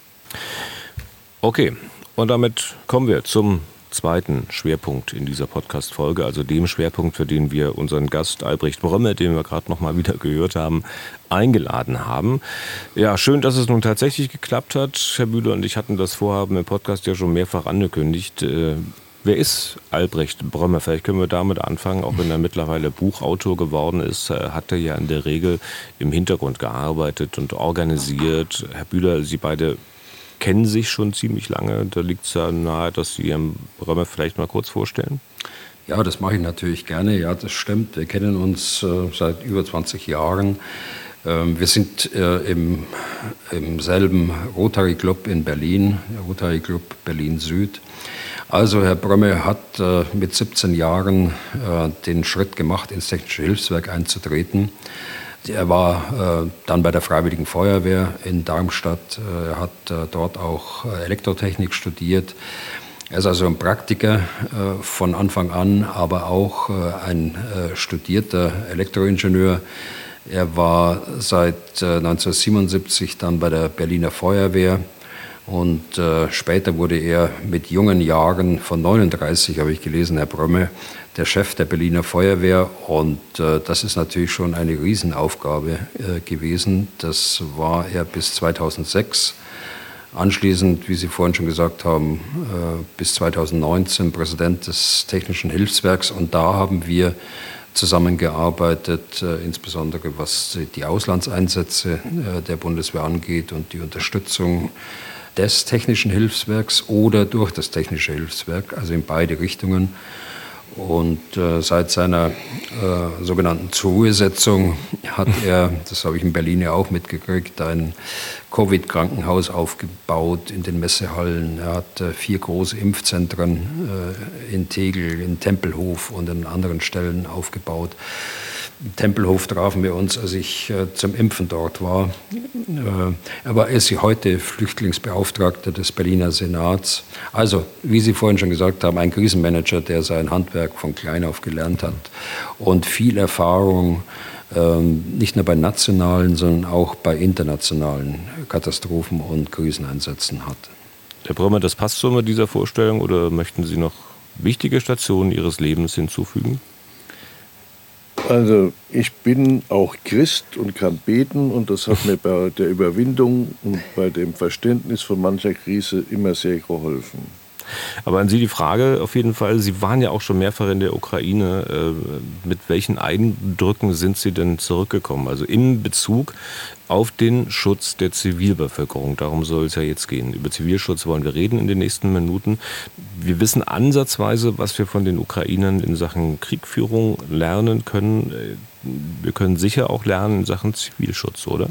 Okay, und damit kommen wir zum zweiten Schwerpunkt in dieser Podcast-Folge, also dem Schwerpunkt, für den wir unseren Gast Albrecht Brömme, den wir gerade noch mal wieder gehört haben, eingeladen haben. Ja, schön, dass es nun tatsächlich geklappt hat. Herr Bühler und ich hatten das Vorhaben im Podcast ja schon mehrfach angekündigt. Wer ist Albrecht Brömme? Vielleicht können wir damit anfangen, auch wenn er mittlerweile Buchautor geworden ist, hat er ja in der Regel im Hintergrund gearbeitet und organisiert. Herr Bühler, Sie beide kennen sich schon ziemlich lange. Da liegt es ja nahe, dass Sie Herrn Brömme vielleicht mal kurz vorstellen. Ja, das mache ich natürlich gerne. Ja, das stimmt. Wir kennen uns seit über 20 Jahren. Wir sind im selben Rotary Club in Berlin, der Rotary Club Berlin Süd. Also Herr Brömme hat mit 17 Jahren den Schritt gemacht, ins Technische Hilfswerk einzutreten. Er war dann bei der Freiwilligen Feuerwehr in Darmstadt. Er hat dort auch Elektrotechnik studiert. Er ist also ein Praktiker von Anfang an, aber auch ein studierter Elektroingenieur. Er war seit 1977 dann bei der Berliner Feuerwehr. Und später wurde er mit jungen Jahren, von 39 habe ich gelesen, Herr Brömme, der Chef der Berliner Feuerwehr. Und das ist natürlich schon eine Riesenaufgabe gewesen. Das war er bis 2006. Anschließend, wie Sie vorhin schon gesagt haben, bis 2019 Präsident des Technischen Hilfswerks. Und da haben wir zusammengearbeitet, insbesondere was die Auslandseinsätze der Bundeswehr angeht und die Unterstützung des Technischen Hilfswerks oder durch das Technische Hilfswerk, also in beide Richtungen. Und seit seiner sogenannten Zur-Ruhe-Setzung hat er, das habe ich in Berlin ja auch mitgekriegt, ein Covid-Krankenhaus aufgebaut in den Messehallen. Er hat 4 große Impfzentren in Tegel, in Tempelhof und an anderen Stellen aufgebaut. Im Tempelhof trafen wir uns, als ich zum Impfen dort war. Er ist heute Flüchtlingsbeauftragter des Berliner Senats. Also, wie Sie vorhin schon gesagt haben, ein Krisenmanager, der sein Handwerk von klein auf gelernt hat und viel Erfahrung, nicht nur bei nationalen, sondern auch bei internationalen Katastrophen und Kriseneinsätzen hat. Herr Brömer, das passt so mit dieser Vorstellung oder möchten Sie noch wichtige Stationen Ihres Lebens hinzufügen? Also ich bin auch Christ und kann beten und das hat mir bei der Überwindung und bei dem Verständnis von mancher Krise immer sehr geholfen. Aber an Sie die Frage auf jeden Fall, Sie waren ja auch schon mehrfach in der Ukraine. Mit welchen Eindrücken sind Sie denn zurückgekommen? Also in Bezug auf den Schutz der Zivilbevölkerung. Darum soll es ja jetzt gehen. Über Zivilschutz wollen wir reden in den nächsten Minuten. Wir wissen ansatzweise, was wir von den Ukrainern in Sachen Kriegführung lernen können. Wir können sicher auch lernen in Sachen Zivilschutz, oder?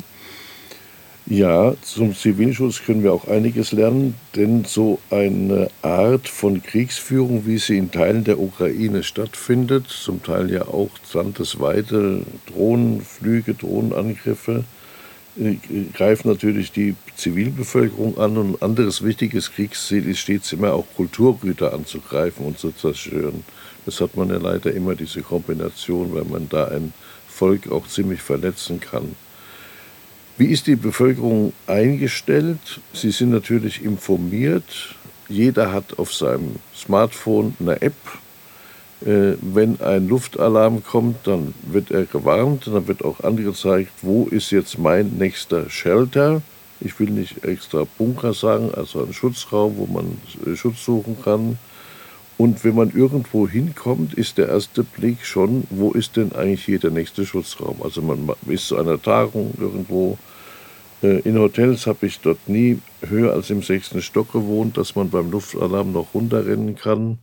Ja, zum Zivilschutz können wir auch einiges lernen, denn so eine Art von Kriegsführung, wie sie in Teilen der Ukraine stattfindet, zum Teil ja auch landesweite Drohnenflüge, Drohnenangriffe, greifen natürlich die Zivilbevölkerung an und ein anderes wichtiges Kriegsziel ist stets immer auch Kulturgüter anzugreifen und zu zerstören. Das hat man ja leider immer, diese Kombination, weil man da ein Volk auch ziemlich verletzen kann. Wie ist die Bevölkerung eingestellt? Sie sind natürlich informiert. Jeder hat auf seinem Smartphone eine App. Wenn ein Luftalarm kommt, dann wird er gewarnt. Dann wird auch angezeigt, wo ist jetzt mein nächster Shelter. Ich will nicht extra Bunker sagen, also ein Schutzraum, wo man Schutz suchen kann. Und wenn man irgendwo hinkommt, ist der erste Blick schon, wo ist denn eigentlich hier der nächste Schutzraum? Also man ist zu einer Tagung irgendwo. In Hotels habe ich dort nie höher als im 6. Stock gewohnt, dass man beim Luftalarm noch runterrennen kann.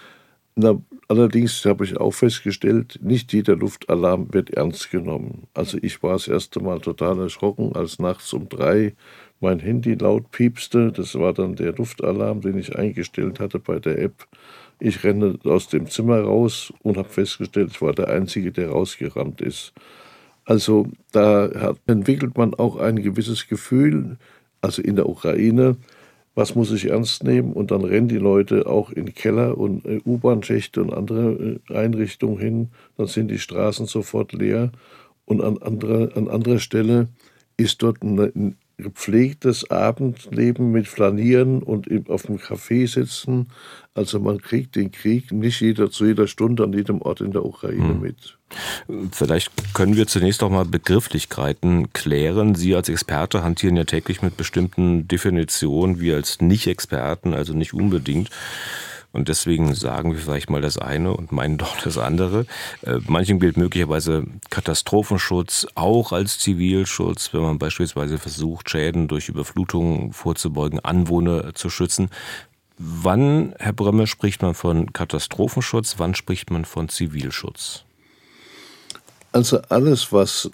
Allerdings habe ich auch festgestellt, nicht jeder Luftalarm wird ernst genommen. Also ich war das erste Mal total erschrocken, als nachts um 3 mein Handy laut piepste. Das war dann der Luftalarm, den ich eingestellt hatte bei der App. Ich renne aus dem Zimmer raus und habe festgestellt, ich war der Einzige, der rausgerannt ist. Also da entwickelt man auch ein gewisses Gefühl, also in der Ukraine, was muss ich ernst nehmen? Und dann rennen die Leute auch in Keller und U-Bahn-Schächte und andere Einrichtungen hin. Dann sind die Straßen sofort leer. Und an anderer Stelle ist dort ein gepflegtes Abendleben mit Flanieren und auf dem Café sitzen. Also man kriegt den Krieg nicht zu jeder Stunde an jedem Ort in der Ukraine mit. Vielleicht können wir zunächst auch mal Begrifflichkeiten klären. Sie als Experte hantieren ja täglich mit bestimmten Definitionen, wir als Nicht-Experten, also nicht unbedingt. Und deswegen sagen wir vielleicht mal das eine und meinen doch das andere. Manchen gilt möglicherweise Katastrophenschutz auch als Zivilschutz, wenn man beispielsweise versucht, Schäden durch Überflutungen vorzubeugen, Anwohner zu schützen. Wann, Herr Brömer, spricht man von Katastrophenschutz, wann spricht man von Zivilschutz? Also alles, was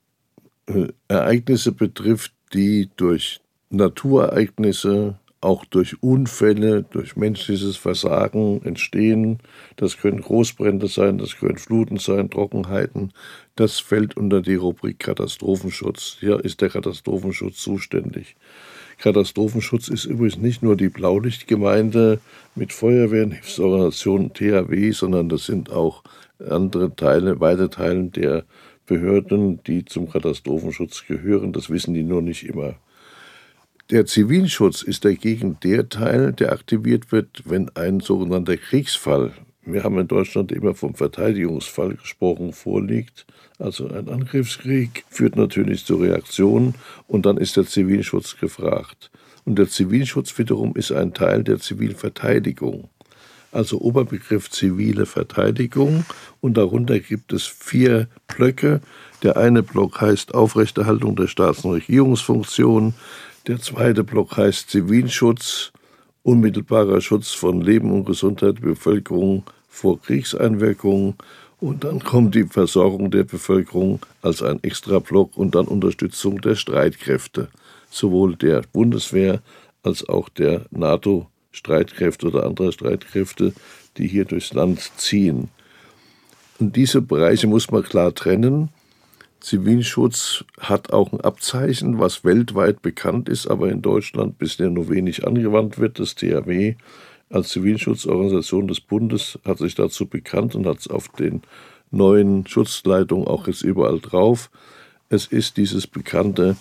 Ereignisse betrifft, die durch Naturereignisse, auch durch Unfälle, durch menschliches Versagen entstehen. Das können Großbrände sein, das können Fluten sein, Trockenheiten. Das fällt unter die Rubrik Katastrophenschutz. Hier ist der Katastrophenschutz zuständig. Katastrophenschutz ist übrigens nicht nur die Blaulichtgemeinde mit Feuerwehren, Hilfsorganisationen, THW, sondern das sind auch andere Teile, weite Teile der Behörden, die zum Katastrophenschutz gehören. Das wissen die nur nicht immer. Der Zivilschutz ist dagegen der Teil, der aktiviert wird, wenn ein sogenannter Kriegsfall, wir haben in Deutschland immer vom Verteidigungsfall gesprochen, vorliegt. Also ein Angriffskrieg führt natürlich zur Reaktion und dann ist der Zivilschutz gefragt. Und der Zivilschutz wiederum ist ein Teil der Zivilverteidigung. Also Oberbegriff zivile Verteidigung und darunter gibt es 4 Blöcke. Der eine Block heißt Aufrechterhaltung der Staats- und Regierungsfunktion. Der zweite Block heißt Zivilschutz, unmittelbarer Schutz von Leben und Gesundheit der Bevölkerung vor Kriegseinwirkungen und dann kommt die Versorgung der Bevölkerung als ein Extrablock und dann Unterstützung der Streitkräfte, sowohl der Bundeswehr als auch der NATO-Streitkräfte oder anderer Streitkräfte, die hier durchs Land ziehen. Und diese Bereiche muss man klar trennen. Zivilschutz hat auch ein Abzeichen, was weltweit bekannt ist, aber in Deutschland bisher nur wenig angewandt wird. Das THW als Zivilschutzorganisation des Bundes hat sich dazu bekannt und hat es auf den neuen Schutzleitungen auch jetzt überall drauf. Es ist dieses bekannte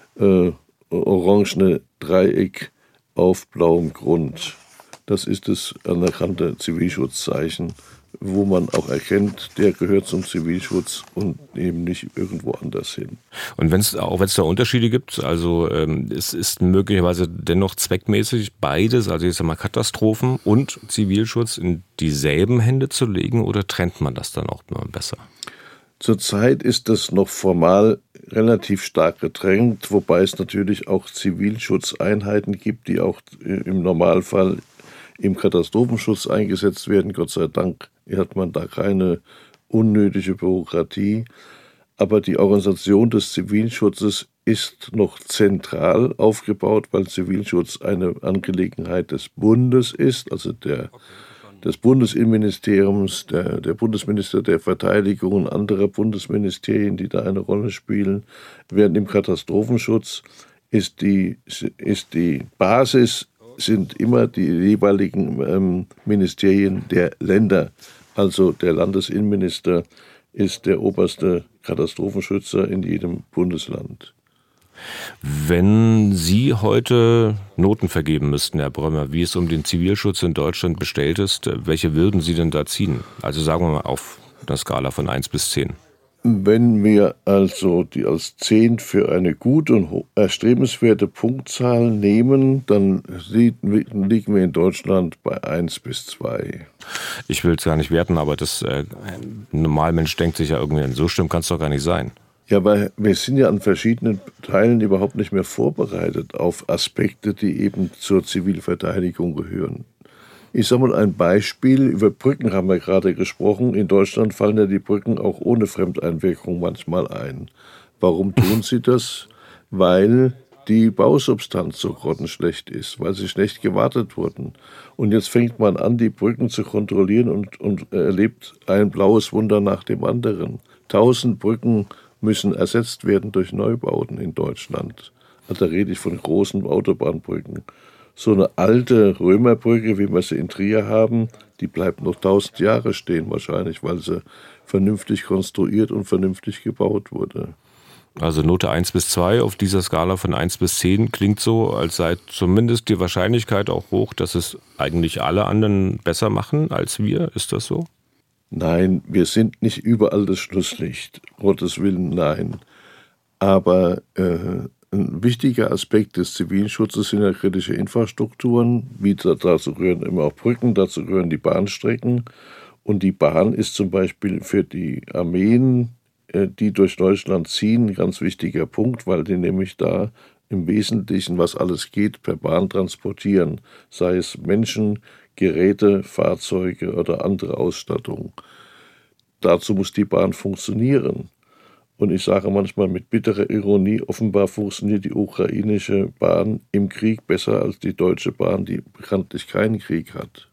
orangene Dreieck auf blauem Grund. Das ist das anerkannte Zivilschutzzeichen, wo man auch erkennt, der gehört zum Zivilschutz und eben nicht irgendwo anders hin. Und wenn es da Unterschiede gibt, also es ist möglicherweise dennoch zweckmäßig beides, also jetzt einmal Katastrophen und Zivilschutz in dieselben Hände zu legen, oder trennt man das dann auch immer besser? Zurzeit ist das noch formal relativ stark getrennt, wobei es natürlich auch Zivilschutzeinheiten gibt, die auch im Normalfall im Katastrophenschutz eingesetzt werden. Gott sei Dank hat man da keine unnötige Bürokratie. Aber die Organisation des Zivilschutzes ist noch zentral aufgebaut, weil Zivilschutz eine Angelegenheit des Bundes ist, also des Bundesinnenministeriums, der Bundesminister der Verteidigung und anderer Bundesministerien, die da eine Rolle spielen. Während im Katastrophenschutz ist die Basis sind immer die jeweiligen Ministerien der Länder. Also der Landesinnenminister ist der oberste Katastrophenschützer in jedem Bundesland. Wenn Sie heute Noten vergeben müssten, Herr Brömer, wie es um den Zivilschutz in Deutschland bestellt ist, welche würden Sie denn da ziehen? Also sagen wir mal auf der Skala von 1 bis 10. Wenn wir also die als 10 für eine gute und erstrebenswerte Punktzahl nehmen, dann liegen wir in Deutschland bei 1 bis 2. Ich will es gar nicht werten, aber ein Normalmensch denkt sich ja irgendwie, so schlimm kann es doch gar nicht sein. Ja, weil wir sind ja an verschiedenen Teilen überhaupt nicht mehr vorbereitet auf Aspekte, die eben zur Zivilverteidigung gehören. Ich sage mal ein Beispiel, über Brücken haben wir gerade gesprochen. In Deutschland fallen ja die Brücken auch ohne Fremdeinwirkung manchmal ein. Warum tun sie das? Weil die Bausubstanz so grottenschlecht ist, weil sie schlecht gewartet wurden. Und jetzt fängt man an, die Brücken zu kontrollieren und erlebt ein blaues Wunder nach dem anderen. 1000 Brücken müssen ersetzt werden durch Neubauten in Deutschland. Da rede ich von großen Autobahnbrücken. So eine alte Römerbrücke, wie wir sie in Trier haben, die bleibt noch 1000 Jahre stehen wahrscheinlich, weil sie vernünftig konstruiert und vernünftig gebaut wurde. Also Note 1 bis 2 auf dieser Skala von 1 bis 10 klingt so, als sei zumindest die Wahrscheinlichkeit auch hoch, dass es eigentlich alle anderen besser machen als wir. Ist das so? Nein, wir sind nicht überall das Schlusslicht. Gottes Willen, nein. Aber ein wichtiger Aspekt des Zivilschutzes sind ja kritische Infrastrukturen, wie dazu gehören immer auch Brücken, dazu gehören die Bahnstrecken. Und die Bahn ist zum Beispiel für die Armeen, die durch Deutschland ziehen, ein ganz wichtiger Punkt, weil die nämlich da im Wesentlichen, was alles geht, per Bahn transportieren, sei es Menschen, Geräte, Fahrzeuge oder andere Ausstattung. Dazu muss die Bahn funktionieren. Und ich sage manchmal mit bitterer Ironie, offenbar funktioniert die ukrainische Bahn im Krieg besser als die deutsche Bahn, die bekanntlich keinen Krieg hat.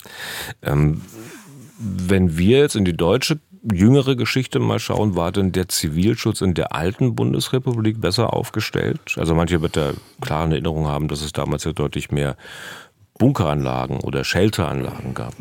Wenn wir jetzt in die deutsche jüngere Geschichte mal schauen, war denn der Zivilschutz in der alten Bundesrepublik besser aufgestellt? Also manche wird da klar eine Erinnerung haben, dass es damals ja deutlich mehr Bunkeranlagen oder Shelteranlagen gab.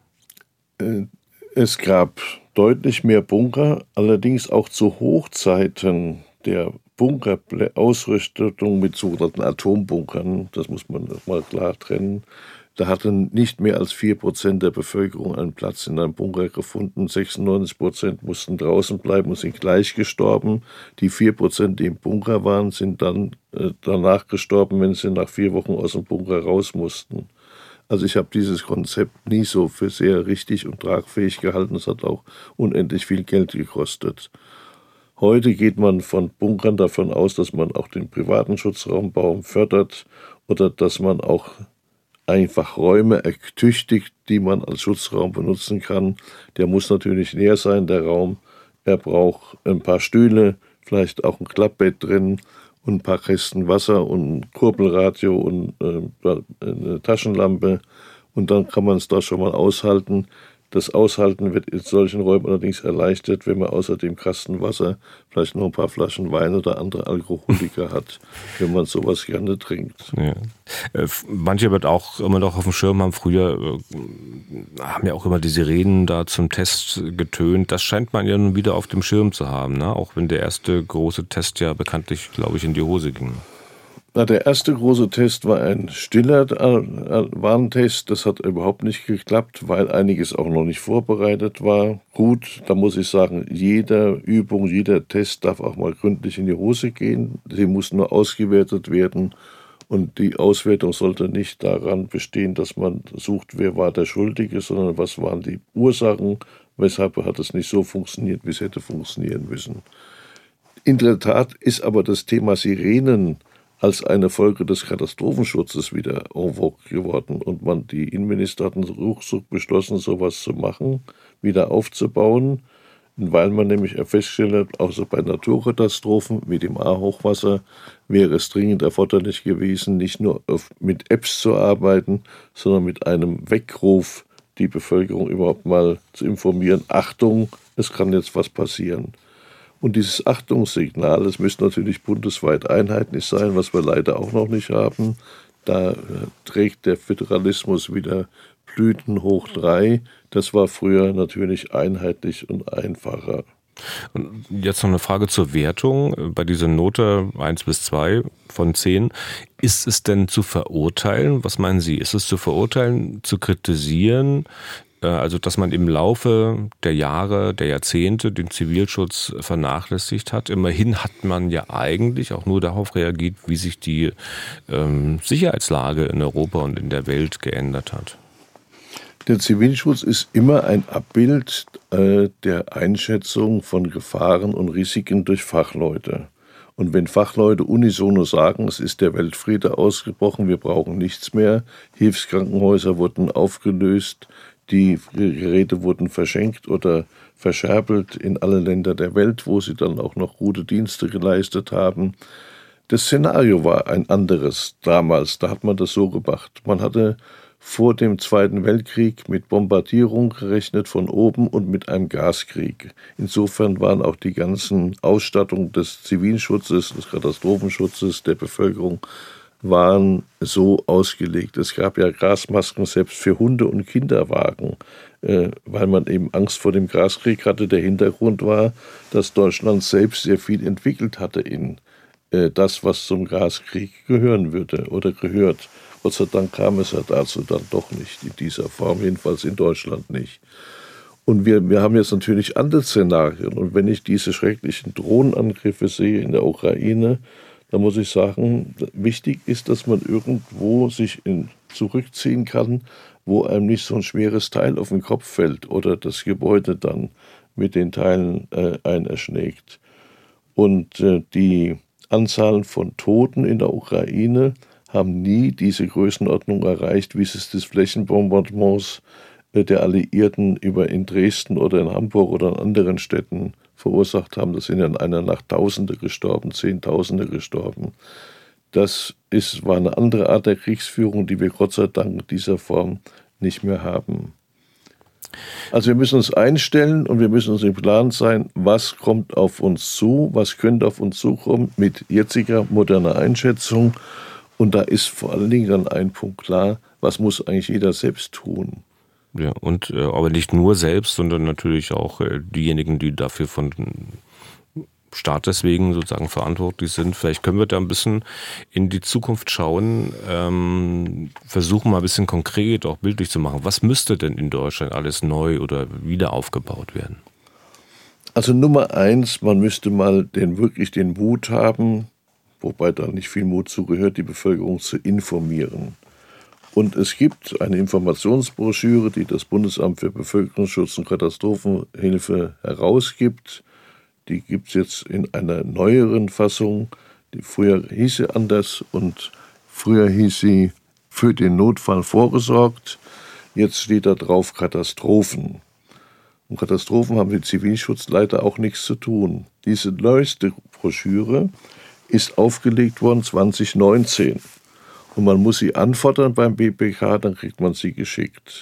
Es gab deutlich mehr Bunker, allerdings auch zu Hochzeiten der Bunkerausrüstung mit sogenannten Atombunkern, das muss man mal klar trennen. Da hatten nicht mehr als 4% der Bevölkerung einen Platz in einem Bunker gefunden. 96% mussten draußen bleiben und sind gleich gestorben. Die 4%, die im Bunker waren, sind dann danach gestorben, wenn sie nach 4 Wochen aus dem Bunker raus mussten. Also ich habe dieses Konzept nie so für sehr richtig und tragfähig gehalten. Es hat auch unendlich viel Geld gekostet. Heute geht man von Bunkern davon aus, dass man auch den privaten Schutzraumbau fördert oder dass man auch einfach Räume ertüchtigt, die man als Schutzraum benutzen kann. Der muss natürlich leer sein, der Raum. Er braucht ein paar Stühle, vielleicht auch ein Klappbett drin und ein paar Kästen Wasser und ein Kurbelradio und eine Taschenlampe. Und dann kann man es da schon mal aushalten. Das Aushalten wird in solchen Räumen allerdings erleichtert, wenn man außer dem Kasten Wasser vielleicht noch ein paar Flaschen Wein oder andere Alkoholiker hat, wenn man sowas gerne trinkt. Ja. Manche wird auch immer noch auf dem Schirm haben. Früher haben ja auch immer die Sirenen da zum Test getönt. Das scheint man ja nun wieder auf dem Schirm zu haben, ne? Auch wenn der erste große Test ja bekanntlich, glaube ich, in die Hose ging. Na, der erste große Test war ein stiller Warntest. Das hat überhaupt nicht geklappt, weil einiges auch noch nicht vorbereitet war. Gut, da muss ich sagen, jede Übung, jeder Test darf auch mal gründlich in die Hose gehen. Sie muss nur ausgewertet werden. Und die Auswertung sollte nicht daran bestehen, dass man sucht, wer war der Schuldige, sondern was waren die Ursachen, weshalb hat es nicht so funktioniert, wie es hätte funktionieren müssen. In der Tat ist aber das Thema Sirenen als eine Folge des Katastrophenschutzes wieder en vogue geworden. Und die Innenminister hatten ruckzuck beschlossen, sowas zu machen, wieder aufzubauen, weil man nämlich festgestellt hat, außer bei Naturkatastrophen wie dem A-Hochwasser wäre es dringend erforderlich gewesen, nicht nur mit Apps zu arbeiten, sondern mit einem Weckruf die Bevölkerung überhaupt mal zu informieren, Achtung, es kann jetzt was passieren. Und dieses Achtungssignal, es müsste natürlich bundesweit einheitlich sein, was wir leider auch noch nicht haben. Da trägt der Föderalismus wieder Blüten hoch 3. Das war früher natürlich einheitlich und einfacher. Und jetzt noch eine Frage zur Wertung. Bei dieser Note 1 bis 2 von 10, ist es denn zu verurteilen? Was meinen Sie? Ist es zu verurteilen, zu kritisieren? Also, dass man im Laufe der Jahre, der Jahrzehnte den Zivilschutz vernachlässigt hat. Immerhin hat man ja eigentlich auch nur darauf reagiert, wie sich die Sicherheitslage in Europa und in der Welt geändert hat. Der Zivilschutz ist immer ein Abbild der Einschätzung von Gefahren und Risiken durch Fachleute. Und wenn Fachleute unisono sagen, es ist der Weltfriede ausgebrochen, wir brauchen nichts mehr, Hilfskrankenhäuser wurden aufgelöst, die Geräte wurden verschenkt oder verscherbelt in alle Länder der Welt, wo sie dann auch noch gute Dienste geleistet haben. Das Szenario war ein anderes damals, da hat man das so gemacht. Man hatte vor dem Zweiten Weltkrieg mit Bombardierung gerechnet von oben und mit einem Gaskrieg. Insofern waren auch die ganzen Ausstattungen des Zivilschutzes, des Katastrophenschutzes der Bevölkerung waren so ausgelegt. Es gab ja Gasmasken selbst für Hunde und Kinderwagen, weil man eben Angst vor dem Gaskrieg hatte. Der Hintergrund war, dass Deutschland selbst sehr viel entwickelt hatte in das, was zum Gaskrieg gehören würde oder gehört. Gott sei Dank kam es ja dazu dann doch nicht in dieser Form, jedenfalls in Deutschland nicht. Und wir haben jetzt natürlich andere Szenarien. Und wenn ich diese schrecklichen Drohnenangriffe sehe in der Ukraine, da muss ich sagen, wichtig ist, dass man irgendwo sich zurückziehen kann, wo einem nicht so ein schweres Teil auf den Kopf fällt oder das Gebäude dann mit den Teilen einen erschlägt. Und die Anzahl von Toten in der Ukraine haben nie diese Größenordnung erreicht, wie es des Flächenbombardements der Alliierten in Dresden oder in Hamburg oder in anderen Städten verursacht haben. Da sind ja in einer Nacht Tausende gestorben, Zehntausende gestorben. Das war eine andere Art der Kriegsführung, die wir Gott sei Dank in dieser Form nicht mehr haben. Also wir müssen uns einstellen und wir müssen uns im Plan sein, was kommt auf uns zu, was könnte auf uns zukommen mit jetziger moderner Einschätzung. Und da ist vor allen Dingen dann ein Punkt klar, was muss eigentlich jeder selbst tun. Ja, und aber nicht nur selbst, sondern natürlich auch diejenigen, die dafür von Staat deswegen sozusagen verantwortlich sind. Vielleicht können wir da ein bisschen in die Zukunft schauen, versuchen mal ein bisschen konkret, auch bildlich zu machen. Was müsste denn in Deutschland alles neu oder wieder aufgebaut werden? Also Nummer 1, man müsste mal wirklich den Mut haben, wobei da nicht viel Mut zugehört, die Bevölkerung zu informieren. Und es gibt eine Informationsbroschüre, die das Bundesamt für Bevölkerungsschutz und Katastrophenhilfe herausgibt. Die gibt es jetzt in einer neueren Fassung. Die früher hieß sie anders und früher hieß sie für den Notfall vorgesorgt. Jetzt steht da drauf Katastrophen. Und Katastrophen haben mit Zivilschutz leider auch nichts zu tun. Diese neueste Broschüre ist aufgelegt worden 2019. Und man muss sie anfordern beim BBK, dann kriegt man sie geschickt.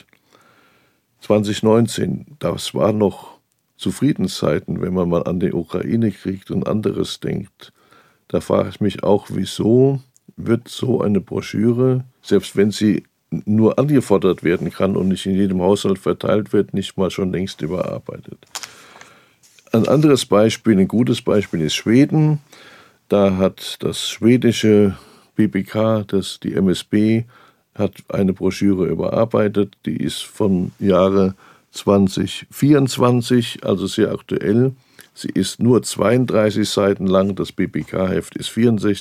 2019, das war noch zu Friedenszeiten, wenn man mal an den Ukraine-Krieg und anderes denkt. Da frage ich mich auch, wieso wird so eine Broschüre, selbst wenn sie nur angefordert werden kann und nicht in jedem Haushalt verteilt wird, nicht mal schon längst überarbeitet. Ein anderes Beispiel, ein gutes Beispiel ist Schweden. Da hat das schwedische BBK, die MSB, hat eine Broschüre überarbeitet. Die ist vom Jahre 2024, also sehr aktuell. Sie ist nur 32 Seiten lang, das BBK-Heft ist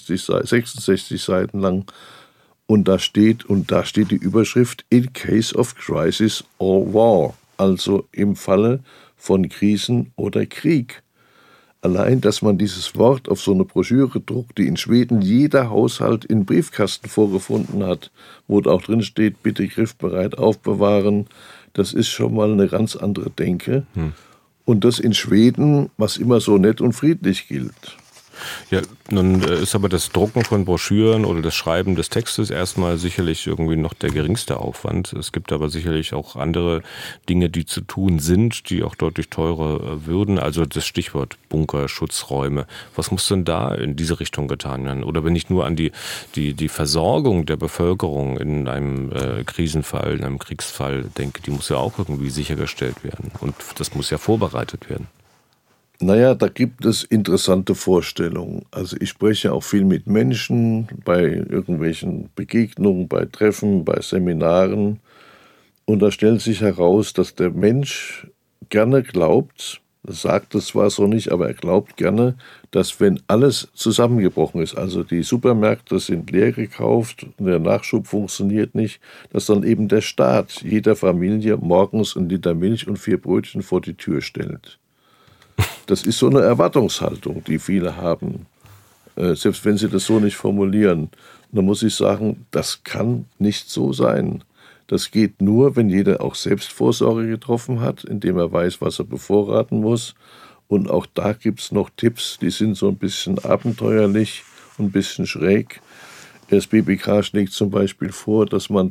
66 Seiten lang. Und da steht die Überschrift In case of crisis or war, also im Falle von Krisen oder Krieg. Allein, dass man dieses Wort auf so eine Broschüre druckt, die in Schweden jeder Haushalt in Briefkasten vorgefunden hat, wo da auch drin steht, bitte griffbereit aufbewahren, das ist schon mal eine ganz andere Denke. Und das in Schweden, was immer so nett und friedlich gilt. Ja, nun ist aber das Drucken von Broschüren oder das Schreiben des Textes erstmal sicherlich irgendwie noch der geringste Aufwand. Es gibt aber sicherlich auch andere Dinge, die zu tun sind, die auch deutlich teurer würden. Also das Stichwort Bunker, Schutzräume. Was muss denn da in diese Richtung getan werden? Oder wenn ich nur an die Versorgung der Bevölkerung in einem Krisenfall, in einem Kriegsfall denke, die muss ja auch irgendwie sichergestellt werden. Und das muss ja vorbereitet werden. Naja, da gibt es interessante Vorstellungen. Also ich spreche auch viel mit Menschen bei irgendwelchen Begegnungen, bei Treffen, bei Seminaren. Und da stellt sich heraus, dass der Mensch gerne glaubt, das sagt es zwar so nicht, aber er glaubt gerne, dass wenn alles zusammengebrochen ist, also die Supermärkte sind leer gekauft und der Nachschub funktioniert nicht, dass dann eben der Staat jeder Familie morgens 1 Liter Milch und 4 Brötchen vor die Tür stellt. Das ist so eine Erwartungshaltung, die viele haben, selbst wenn sie das so nicht formulieren. Und da muss ich sagen, das kann nicht so sein. Das geht nur, wenn jeder auch Selbstvorsorge getroffen hat, indem er weiß, was er bevorraten muss. Und auch da gibt es noch Tipps, die sind so ein bisschen abenteuerlich und ein bisschen schräg. Das BBK schlägt zum Beispiel vor, dass man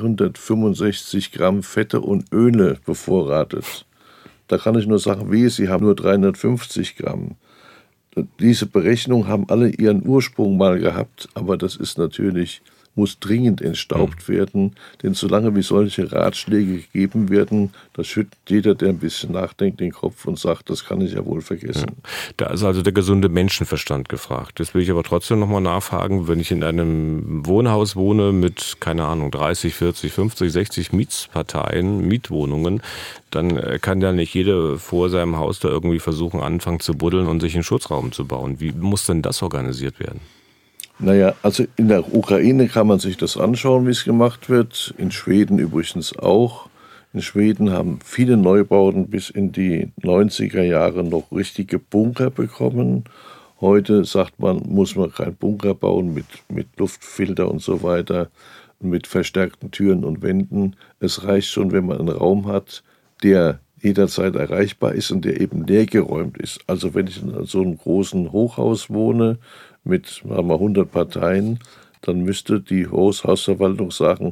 365 Gramm Fette und Öle bevorratet. Da kann ich nur sagen, Sie haben nur 350 Gramm. Diese Berechnungen haben alle ihren Ursprung mal gehabt, aber das ist natürlich, muss dringend entstaubt werden, denn solange wie solche Ratschläge gegeben werden, da schüttelt jeder, der ein bisschen nachdenkt, den Kopf und sagt, das kann ich ja wohl vergessen. Da ist also der gesunde Menschenverstand gefragt. Das will ich aber trotzdem nochmal nachfragen, wenn ich in einem Wohnhaus wohne mit, keine Ahnung, 30, 40, 50, 60 Mietwohnungen, dann kann ja nicht jeder vor seinem Haus da irgendwie versuchen, anfangen zu buddeln und sich einen Schutzraum zu bauen. Wie muss denn das organisiert werden? Naja, also in der Ukraine kann man sich das anschauen, wie es gemacht wird. In Schweden übrigens auch. In Schweden haben viele Neubauten bis in die 90er Jahre noch richtige Bunker bekommen. Heute sagt man, muss man keinen Bunker bauen mit Luftfilter und so weiter, mit verstärkten Türen und Wänden. Es reicht schon, wenn man einen Raum hat, der jederzeit erreichbar ist und der eben leergeräumt ist. Also wenn ich in so einem großen Hochhaus wohne mit 100 Parteien, dann müsste die Hausverwaltung sagen,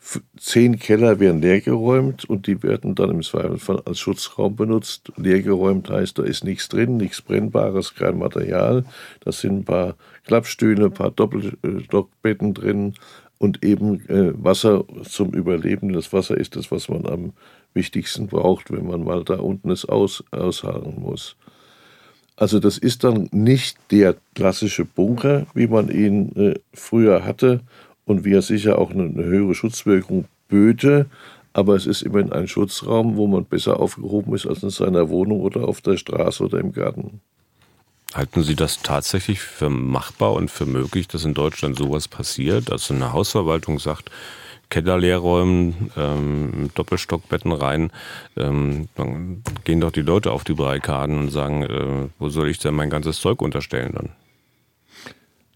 10 Keller werden leergeräumt und die werden dann im Zweifelsfall als Schutzraum benutzt. Leergeräumt heißt, da ist nichts drin, nichts Brennbares, kein Material. Da sind ein paar Klappstühle, ein paar Doppelstockbetten drin und eben Wasser zum Überleben. Das Wasser ist das, was man am wichtigsten braucht, wenn man mal da unten es ausharren muss. Also das ist dann nicht der klassische Bunker, wie man ihn früher hatte und wie er sicher auch eine höhere Schutzwirkung böte, aber es ist immerhin ein Schutzraum, wo man besser aufgehoben ist als in seiner Wohnung oder auf der Straße oder im Garten. Halten Sie das tatsächlich für machbar und für möglich, dass in Deutschland sowas passiert? Also eine Hausverwaltung sagt, Keller leer räumen, Doppelstockbetten rein, dann gehen doch die Leute auf die Barrikaden und sagen, wo soll ich denn mein ganzes Zeug unterstellen dann?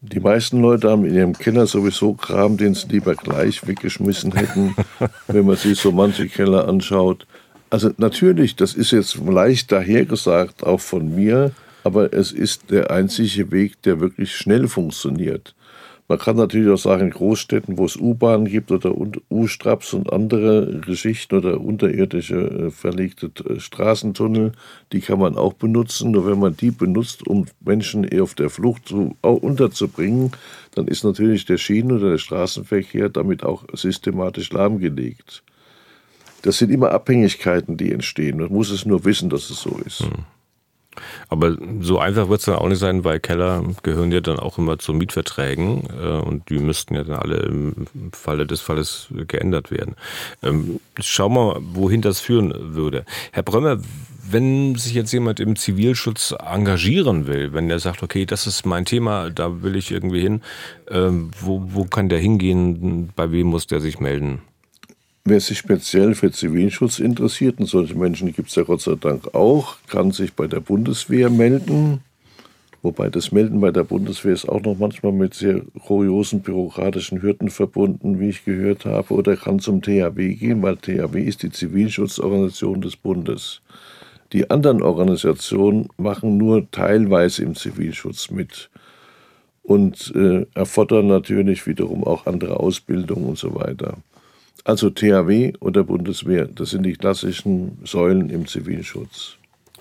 Die meisten Leute haben in ihrem Keller sowieso Kram, den sie lieber gleich weggeschmissen hätten, wenn man sich so manche Keller anschaut. Also natürlich, das ist jetzt leicht dahergesagt, auch von mir, aber es ist der einzige Weg, der wirklich schnell funktioniert. Man kann natürlich auch sagen, in Großstädten, wo es U-Bahnen gibt oder U-Straps und andere Geschichten oder unterirdische verlegte Straßentunnel, die kann man auch benutzen. Nur wenn man die benutzt, um Menschen eher auf der Flucht unterzubringen, dann ist natürlich der Schienen- oder der Straßenverkehr damit auch systematisch lahmgelegt. Das sind immer Abhängigkeiten, die entstehen. Man muss es nur wissen, dass es so ist. Aber so einfach wird es dann auch nicht sein, weil Keller gehören ja dann auch immer zu Mietverträgen und die müssten ja dann alle im Falle des Falles geändert werden. Schauen wir mal, wohin das führen würde. Herr Brömer, wenn sich jetzt jemand im Zivilschutz engagieren will, wenn der sagt, okay, das ist mein Thema, da will ich irgendwie hin, wo kann der hingehen, bei wem muss der sich melden? Wer sich speziell für Zivilschutz interessiert, und solche Menschen gibt es ja Gott sei Dank auch, kann sich bei der Bundeswehr melden. Wobei das Melden bei der Bundeswehr ist auch noch manchmal mit sehr kuriosen bürokratischen Hürden verbunden, wie ich gehört habe. Oder kann zum THW gehen, weil THW ist die Zivilschutzorganisation des Bundes. Die anderen Organisationen machen nur teilweise im Zivilschutz mit und erfordern natürlich wiederum auch andere Ausbildung und so weiter. Also THW oder Bundeswehr, das sind die klassischen Säulen im Zivilschutz.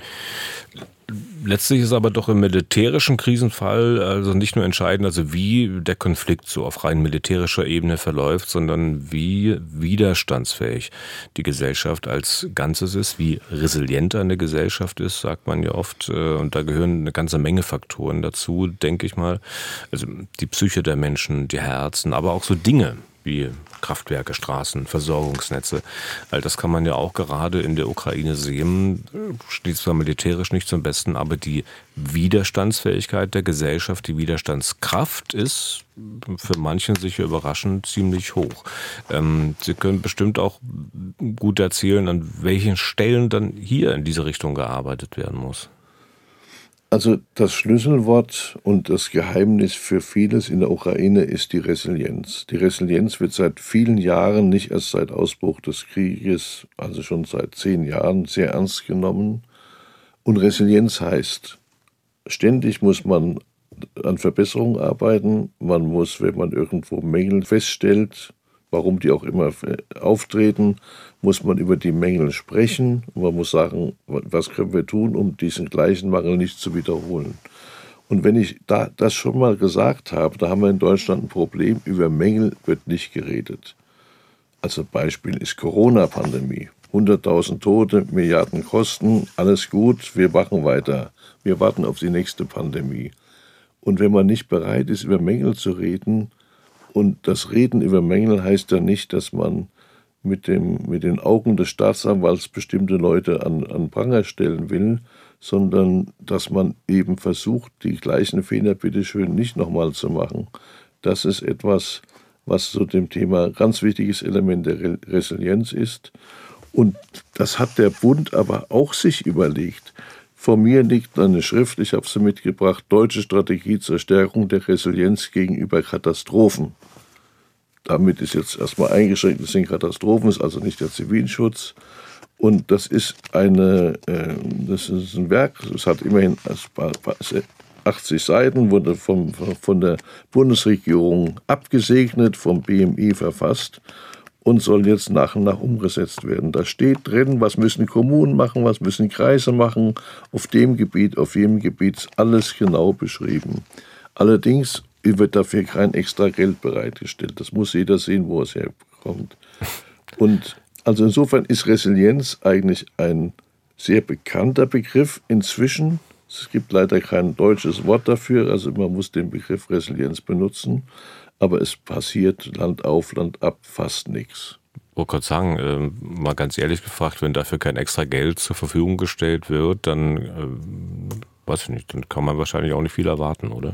Letztlich ist aber doch im militärischen Krisenfall also nicht nur entscheidend, also wie der Konflikt so auf rein militärischer Ebene verläuft, sondern wie widerstandsfähig die Gesellschaft als Ganzes ist, wie resilient eine Gesellschaft ist, sagt man ja oft. Und da gehören eine ganze Menge Faktoren dazu, denke ich mal. Also die Psyche der Menschen, die Herzen, aber auch so Dinge wie Kraftwerke, Straßen, Versorgungsnetze. All das kann man ja auch gerade in der Ukraine sehen. Steht zwar militärisch nicht zum Besten, aber die Widerstandsfähigkeit der Gesellschaft, die Widerstandskraft ist für manchen sicher überraschend ziemlich hoch. Sie können bestimmt auch gut erzählen, an welchen Stellen dann hier in diese Richtung gearbeitet werden muss. Also das Schlüsselwort und das Geheimnis für vieles in der Ukraine ist die Resilienz. Die Resilienz wird seit vielen Jahren, nicht erst seit Ausbruch des Krieges, also schon seit 10 Jahren, sehr ernst genommen. Und Resilienz heißt, ständig muss man an Verbesserungen arbeiten. Man muss, wenn man irgendwo Mängel feststellt, warum die auch immer auftreten, muss man über die Mängel sprechen. Man muss sagen, was können wir tun, um diesen gleichen Mangel nicht zu wiederholen. Und wenn ich das schon mal gesagt habe, da haben wir in Deutschland ein Problem, über Mängel wird nicht geredet. Also Beispiel ist Corona-Pandemie. 100.000 Tote, Milliarden Kosten, alles gut, wir machen weiter. Wir warten auf die nächste Pandemie. Und wenn man nicht bereit ist, über Mängel zu reden, und das Reden über Mängel heißt ja nicht, dass man mit den Augen des Staatsanwalts bestimmte Leute an Pranger stellen will, sondern dass man eben versucht, die gleichen Fehler bitteschön nicht nochmal zu machen. Das ist etwas, was zu dem Thema ganz wichtiges Element der Resilienz ist. Und das hat der Bund aber auch sich überlegt. Vor mir liegt eine Schrift, ich habe sie mitgebracht, Deutsche Strategie zur Stärkung der Resilienz gegenüber Katastrophen. Damit ist jetzt erstmal eingeschränkt, das sind Katastrophen, ist also nicht der Zivilschutz. Und das ist ein Werk, es hat immerhin 80 Seiten, wurde von der Bundesregierung abgesegnet, vom BMI verfasst und soll jetzt nach und nach umgesetzt werden. Da steht drin, was müssen Kommunen machen, was müssen Kreise machen, auf dem Gebiet, auf jedem Gebiet ist alles genau beschrieben. Allerdings wird dafür kein extra Geld bereitgestellt. Das muss jeder sehen, wo es herkommt. Und also insofern ist Resilienz eigentlich ein sehr bekannter Begriff inzwischen. Es gibt leider kein deutsches Wort dafür, also man muss den Begriff Resilienz benutzen. Aber es passiert Land auf, Land ab fast nichts. Ich wollte gerade sagen, mal ganz ehrlich gefragt, wenn dafür kein extra Geld zur Verfügung gestellt wird, dann, weiß ich nicht, dann kann man wahrscheinlich auch nicht viel erwarten, oder?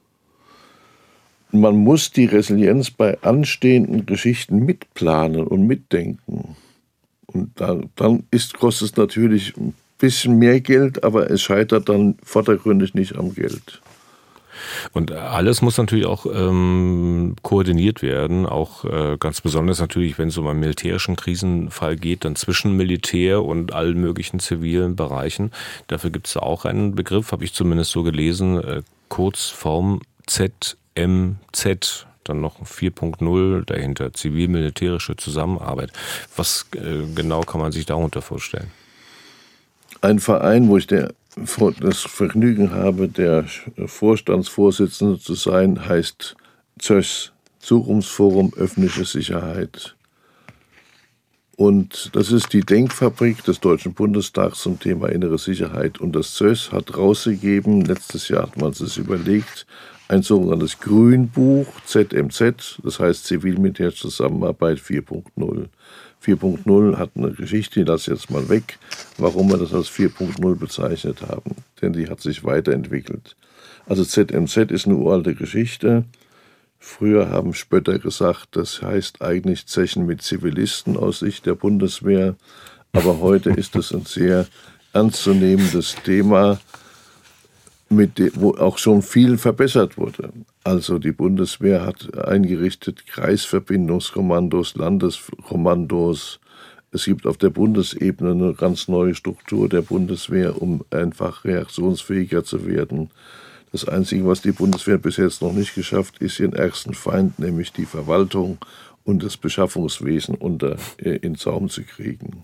Man muss die Resilienz bei anstehenden Geschichten mitplanen und mitdenken. Und dann kostet es natürlich ein bisschen mehr Geld, aber es scheitert dann vordergründig nicht am Geld. Und alles muss natürlich auch koordiniert werden, auch ganz besonders natürlich, wenn es um einen militärischen Krisenfall geht, dann zwischen Militär und allen möglichen zivilen Bereichen. Dafür gibt es auch einen Begriff, habe ich zumindest so gelesen, Kurzform ZMZ. Dann noch 4.0 dahinter, zivil-militärische Zusammenarbeit. Was genau kann man sich darunter vorstellen? Ein Verein, wo ich das Vergnügen habe, der Vorstandsvorsitzende zu sein, heißt ZÖS, Zukunftsforum Öffentliche Sicherheit. Und das ist die Denkfabrik des Deutschen Bundestags zum Thema innere Sicherheit. Und das ZÖS hat rausgegeben, letztes Jahr hat man es überlegt, ein sogenanntes Grünbuch, ZMZ, das heißt Zivil-Militärische Zusammenarbeit 4.0. 4.0 hat eine Geschichte, die lasse ich jetzt mal weg, warum wir das als 4.0 bezeichnet haben. Denn die hat sich weiterentwickelt. Also ZMZ ist eine uralte Geschichte. Früher haben Spötter gesagt, das heißt eigentlich Zechen mit Zivilisten aus Sicht der Bundeswehr. Aber heute ist es ein sehr ernstzunehmendes Thema, wo auch schon viel verbessert wurde. Also die Bundeswehr hat eingerichtet Kreisverbindungskommandos, Landeskommandos. Es gibt auf der Bundesebene eine ganz neue Struktur der Bundeswehr, um einfach reaktionsfähiger zu werden. Das Einzige, was die Bundeswehr bis jetzt noch nicht geschafft, ist ihren ärgsten Feind, nämlich die Verwaltung und das Beschaffungswesen in Zaum zu kriegen.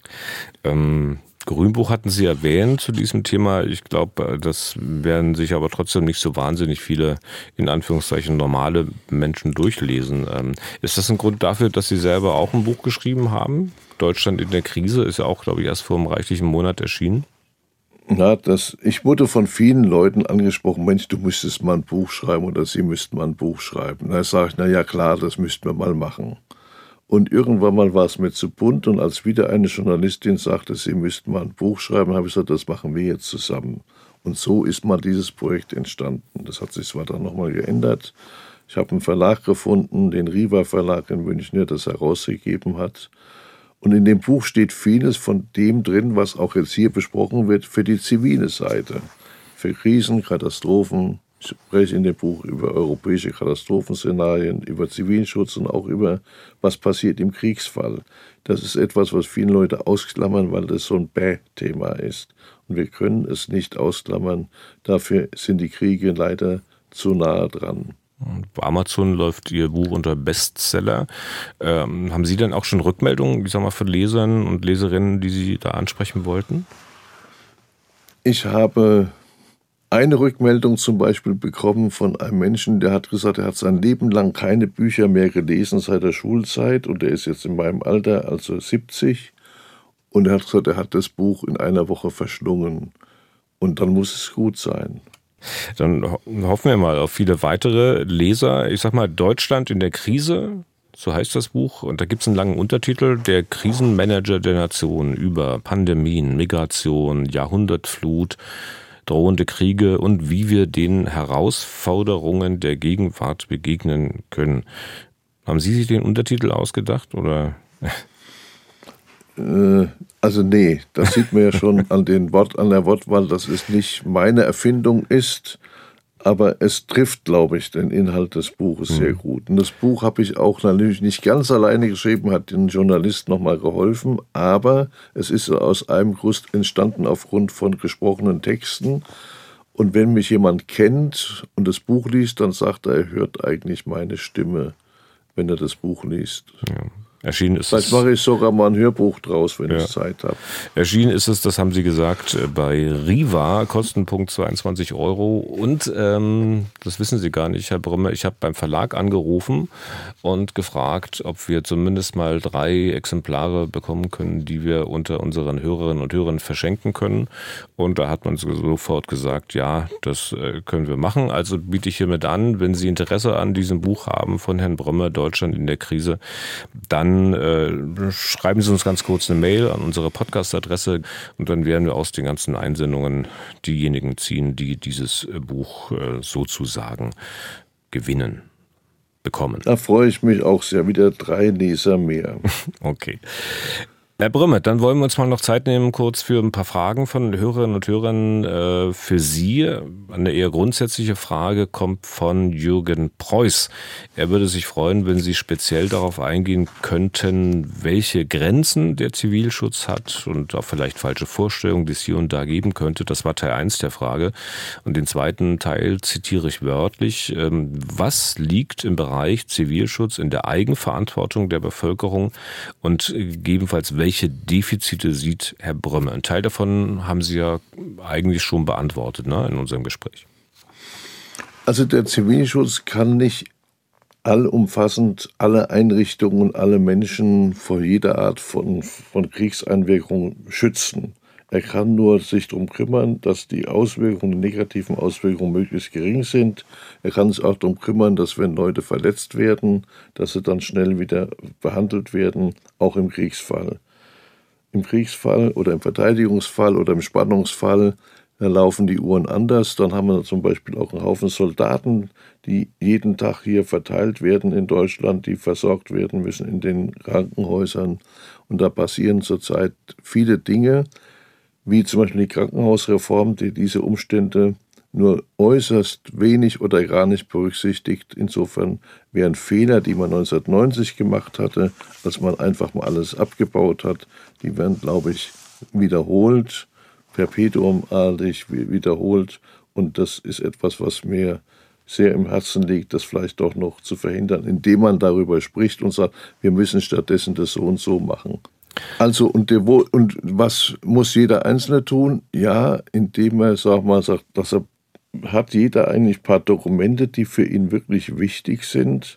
Grünbuch hatten Sie erwähnt zu diesem Thema. Ich glaube, das werden sich aber trotzdem nicht so wahnsinnig viele, in Anführungszeichen, normale Menschen durchlesen. Ist das ein Grund dafür, dass Sie selber auch ein Buch geschrieben haben? Deutschland in der Krise ist ja auch, glaube ich, erst vor einem reichlichen Monat erschienen. Na, ich wurde von vielen Leuten angesprochen, Mensch, du müsstest mal ein Buch schreiben oder Sie müssten mal ein Buch schreiben. Da sage ich, na ja klar, das müssten wir mal machen. Und irgendwann mal war es mir zu bunt und als wieder eine Journalistin sagte, sie müssten mal ein Buch schreiben, habe ich gesagt, das machen wir jetzt zusammen. Und so ist mal dieses Projekt entstanden. Das hat sich zwar dann nochmal geändert. Ich habe einen Verlag gefunden, den Riva Verlag in München, der das herausgegeben hat. Und in dem Buch steht vieles von dem drin, was auch jetzt hier besprochen wird, für die zivile Seite. Für Krisen, Katastrophen. Ich spreche in dem Buch über europäische Katastrophenszenarien, über Zivilschutz und auch über, was passiert im Kriegsfall. Das ist etwas, was viele Leute ausklammern, weil das so ein Thema ist. Und wir können es nicht ausklammern. Dafür sind die Kriege leider zu nahe dran. Bei Amazon läuft Ihr Buch unter Bestseller. Haben Sie dann auch schon Rückmeldungen, ich sag mal, von Lesern und Leserinnen, die Sie da ansprechen wollten? Ich habe eine Rückmeldung zum Beispiel bekommen von einem Menschen, der hat gesagt, er hat sein Leben lang keine Bücher mehr gelesen seit der Schulzeit und er ist jetzt in meinem Alter, also 70. Und er hat gesagt, er hat das Buch in einer Woche verschlungen. Und dann muss es gut sein. Dann hoffen wir mal auf viele weitere Leser. Ich sag mal, Deutschland in der Krise, so heißt das Buch. Und da gibt es einen langen Untertitel, der Krisenmanager der Nation über Pandemien, Migration, Jahrhundertflut, drohende Kriege und wie wir den Herausforderungen der Gegenwart begegnen können. Haben Sie sich den Untertitel ausgedacht oder? Also nee, das sieht man ja schon an der Wortwahl, dass es nicht meine Erfindung ist, aber es trifft, glaube ich, den Inhalt des Buches sehr gut. Und das Buch habe ich auch natürlich nicht ganz alleine geschrieben, hat den Journalist nochmal geholfen, aber es ist aus einem Grund entstanden aufgrund von gesprochenen Texten. Und wenn mich jemand kennt und das Buch liest, dann sagt er hört eigentlich meine Stimme, wenn er das Buch liest. Ja. Erschienen ist Vielleicht mache ich sogar mal ein Hörbuch draus, wenn ich Zeit habe. Erschienen ist es, das haben Sie gesagt, bei Riva, Kostenpunkt 22 €. Und das wissen Sie gar nicht, Herr Brümmer, ich habe beim Verlag angerufen und gefragt, ob wir zumindest mal 3 Exemplare bekommen können, die wir unter unseren Hörerinnen und Hörern verschenken können. Und da hat man sofort gesagt, ja, das können wir machen. Also biete ich hiermit an, wenn Sie Interesse an diesem Buch haben von Herrn Brümmer, Deutschland in der Krise, dann schreiben Sie uns ganz kurz eine Mail an unsere Podcast-Adresse und dann werden wir aus den ganzen Einsendungen diejenigen ziehen, die dieses Buch sozusagen bekommen. Da freue ich mich auch sehr, wieder 3 Leser mehr. Okay. Herr Brümme, dann wollen wir uns mal noch Zeit nehmen, kurz für ein paar Fragen von Hörerinnen und Hörern für Sie. Eine eher grundsätzliche Frage kommt von Jürgen Preuß. Er würde sich freuen, wenn Sie speziell darauf eingehen könnten, welche Grenzen der Zivilschutz hat und auch vielleicht falsche Vorstellungen, die es hier und da geben könnte. Das war Teil 1 der Frage. Und den zweiten Teil zitiere ich wörtlich. Was liegt im Bereich Zivilschutz in der Eigenverantwortung der Bevölkerung und gegebenenfalls welche Defizite sieht Herr Brümme? Ein Teil davon haben Sie ja eigentlich schon beantwortet, ne, in unserem Gespräch. Also der Zivilschutz kann nicht allumfassend alle Einrichtungen, alle Menschen vor jeder Art von Kriegseinwirkung schützen. Er kann nur sich darum kümmern, dass die Auswirkungen, die negativen Auswirkungen möglichst gering sind. Er kann sich auch darum kümmern, dass wenn Leute verletzt werden, dass sie dann schnell wieder behandelt werden, auch im Kriegsfall. Im Kriegsfall oder im Verteidigungsfall oder im Spannungsfall laufen die Uhren anders. Dann haben wir zum Beispiel auch einen Haufen Soldaten, die jeden Tag hier verteilt werden in Deutschland, die versorgt werden müssen in den Krankenhäusern. Und da passieren zurzeit viele Dinge, wie zum Beispiel die Krankenhausreform, die diese Umstände nur äußerst wenig oder gar nicht berücksichtigt. Insofern wären Fehler, die man 1990 gemacht hatte, als man einfach mal alles abgebaut hat, die werden, glaube ich, wiederholt, perpetuumartig wiederholt. Und das ist etwas, was mir sehr im Herzen liegt, das vielleicht doch noch zu verhindern, indem man darüber spricht und sagt, wir müssen stattdessen das so und so machen. Also, und was muss jeder Einzelne tun? Ja, indem er, sagt, dass er hat jeder eigentlich ein paar Dokumente, die für ihn wirklich wichtig sind.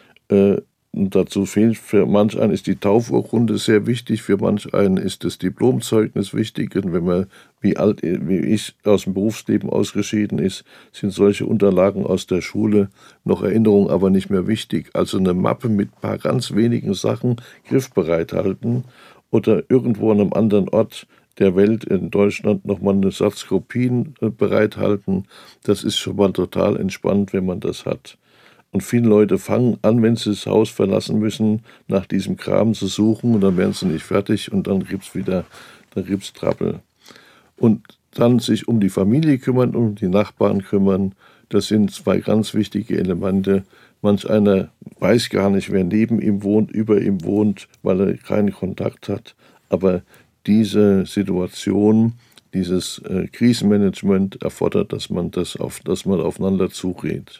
Und dazu fehlt, für manch einen ist die Taufurkunde sehr wichtig, für manch einen ist das Diplomzeugnis wichtig. Und wenn man, wie ich, aus dem Berufsleben ausgeschieden ist, sind solche Unterlagen aus der Schule noch Erinnerungen, aber nicht mehr wichtig. Also eine Mappe mit ein paar ganz wenigen Sachen griffbereit halten oder irgendwo an einem anderen Ort der Welt in Deutschland nochmal eine Satz Kopien bereithalten. Das ist schon mal total entspannt, wenn man das hat. Und viele Leute fangen an, wenn sie das Haus verlassen müssen, nach diesem Kram zu suchen und dann werden sie nicht fertig und dann gibt's Trouble. Und dann sich um die Familie kümmern, um die Nachbarn kümmern, das sind zwei ganz wichtige Elemente. Manch einer weiß gar nicht, wer neben ihm wohnt, über ihm wohnt, weil er keinen Kontakt hat. Aber diese Situation, dieses Krisenmanagement erfordert, dass man aufeinander zugeht.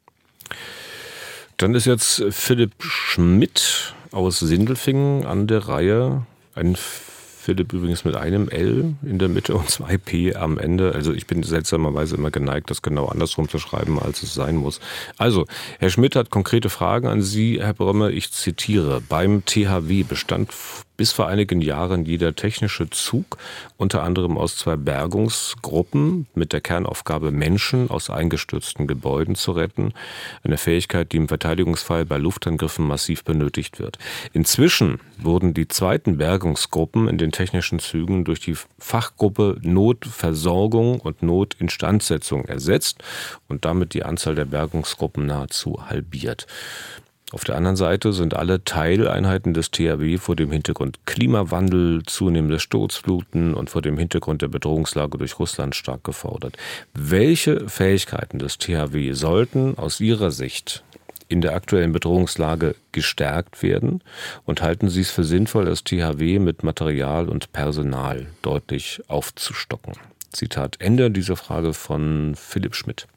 Dann ist jetzt Philipp Schmidt aus Sindelfingen an der Reihe. Ein Philipp übrigens mit einem L in der Mitte und 2 P am Ende. Also ich bin seltsamerweise immer geneigt, das genau andersrum zu schreiben, als es sein muss. Also, Herr Schmidt hat konkrete Fragen an Sie, Herr Brümme. Ich zitiere. Beim THW bestand bis vor einigen Jahren jeder technische Zug, unter anderem aus 2 Bergungsgruppen mit der Kernaufgabe, Menschen aus eingestürzten Gebäuden zu retten. Eine Fähigkeit, die im Verteidigungsfall bei Luftangriffen massiv benötigt wird. Inzwischen wurden die 2. Bergungsgruppen in den technischen Zügen durch die Fachgruppe Notversorgung und Notinstandsetzung ersetzt und damit die Anzahl der Bergungsgruppen nahezu halbiert. Auf der anderen Seite sind alle Teileinheiten des THW vor dem Hintergrund Klimawandel, zunehmende Sturzfluten und vor dem Hintergrund der Bedrohungslage durch Russland stark gefordert. Welche Fähigkeiten des THW sollten aus Ihrer Sicht in der aktuellen Bedrohungslage gestärkt werden? Und halten Sie es für sinnvoll, das THW mit Material und Personal deutlich aufzustocken? Zitat Ende dieser Frage von Philipp Schmidt.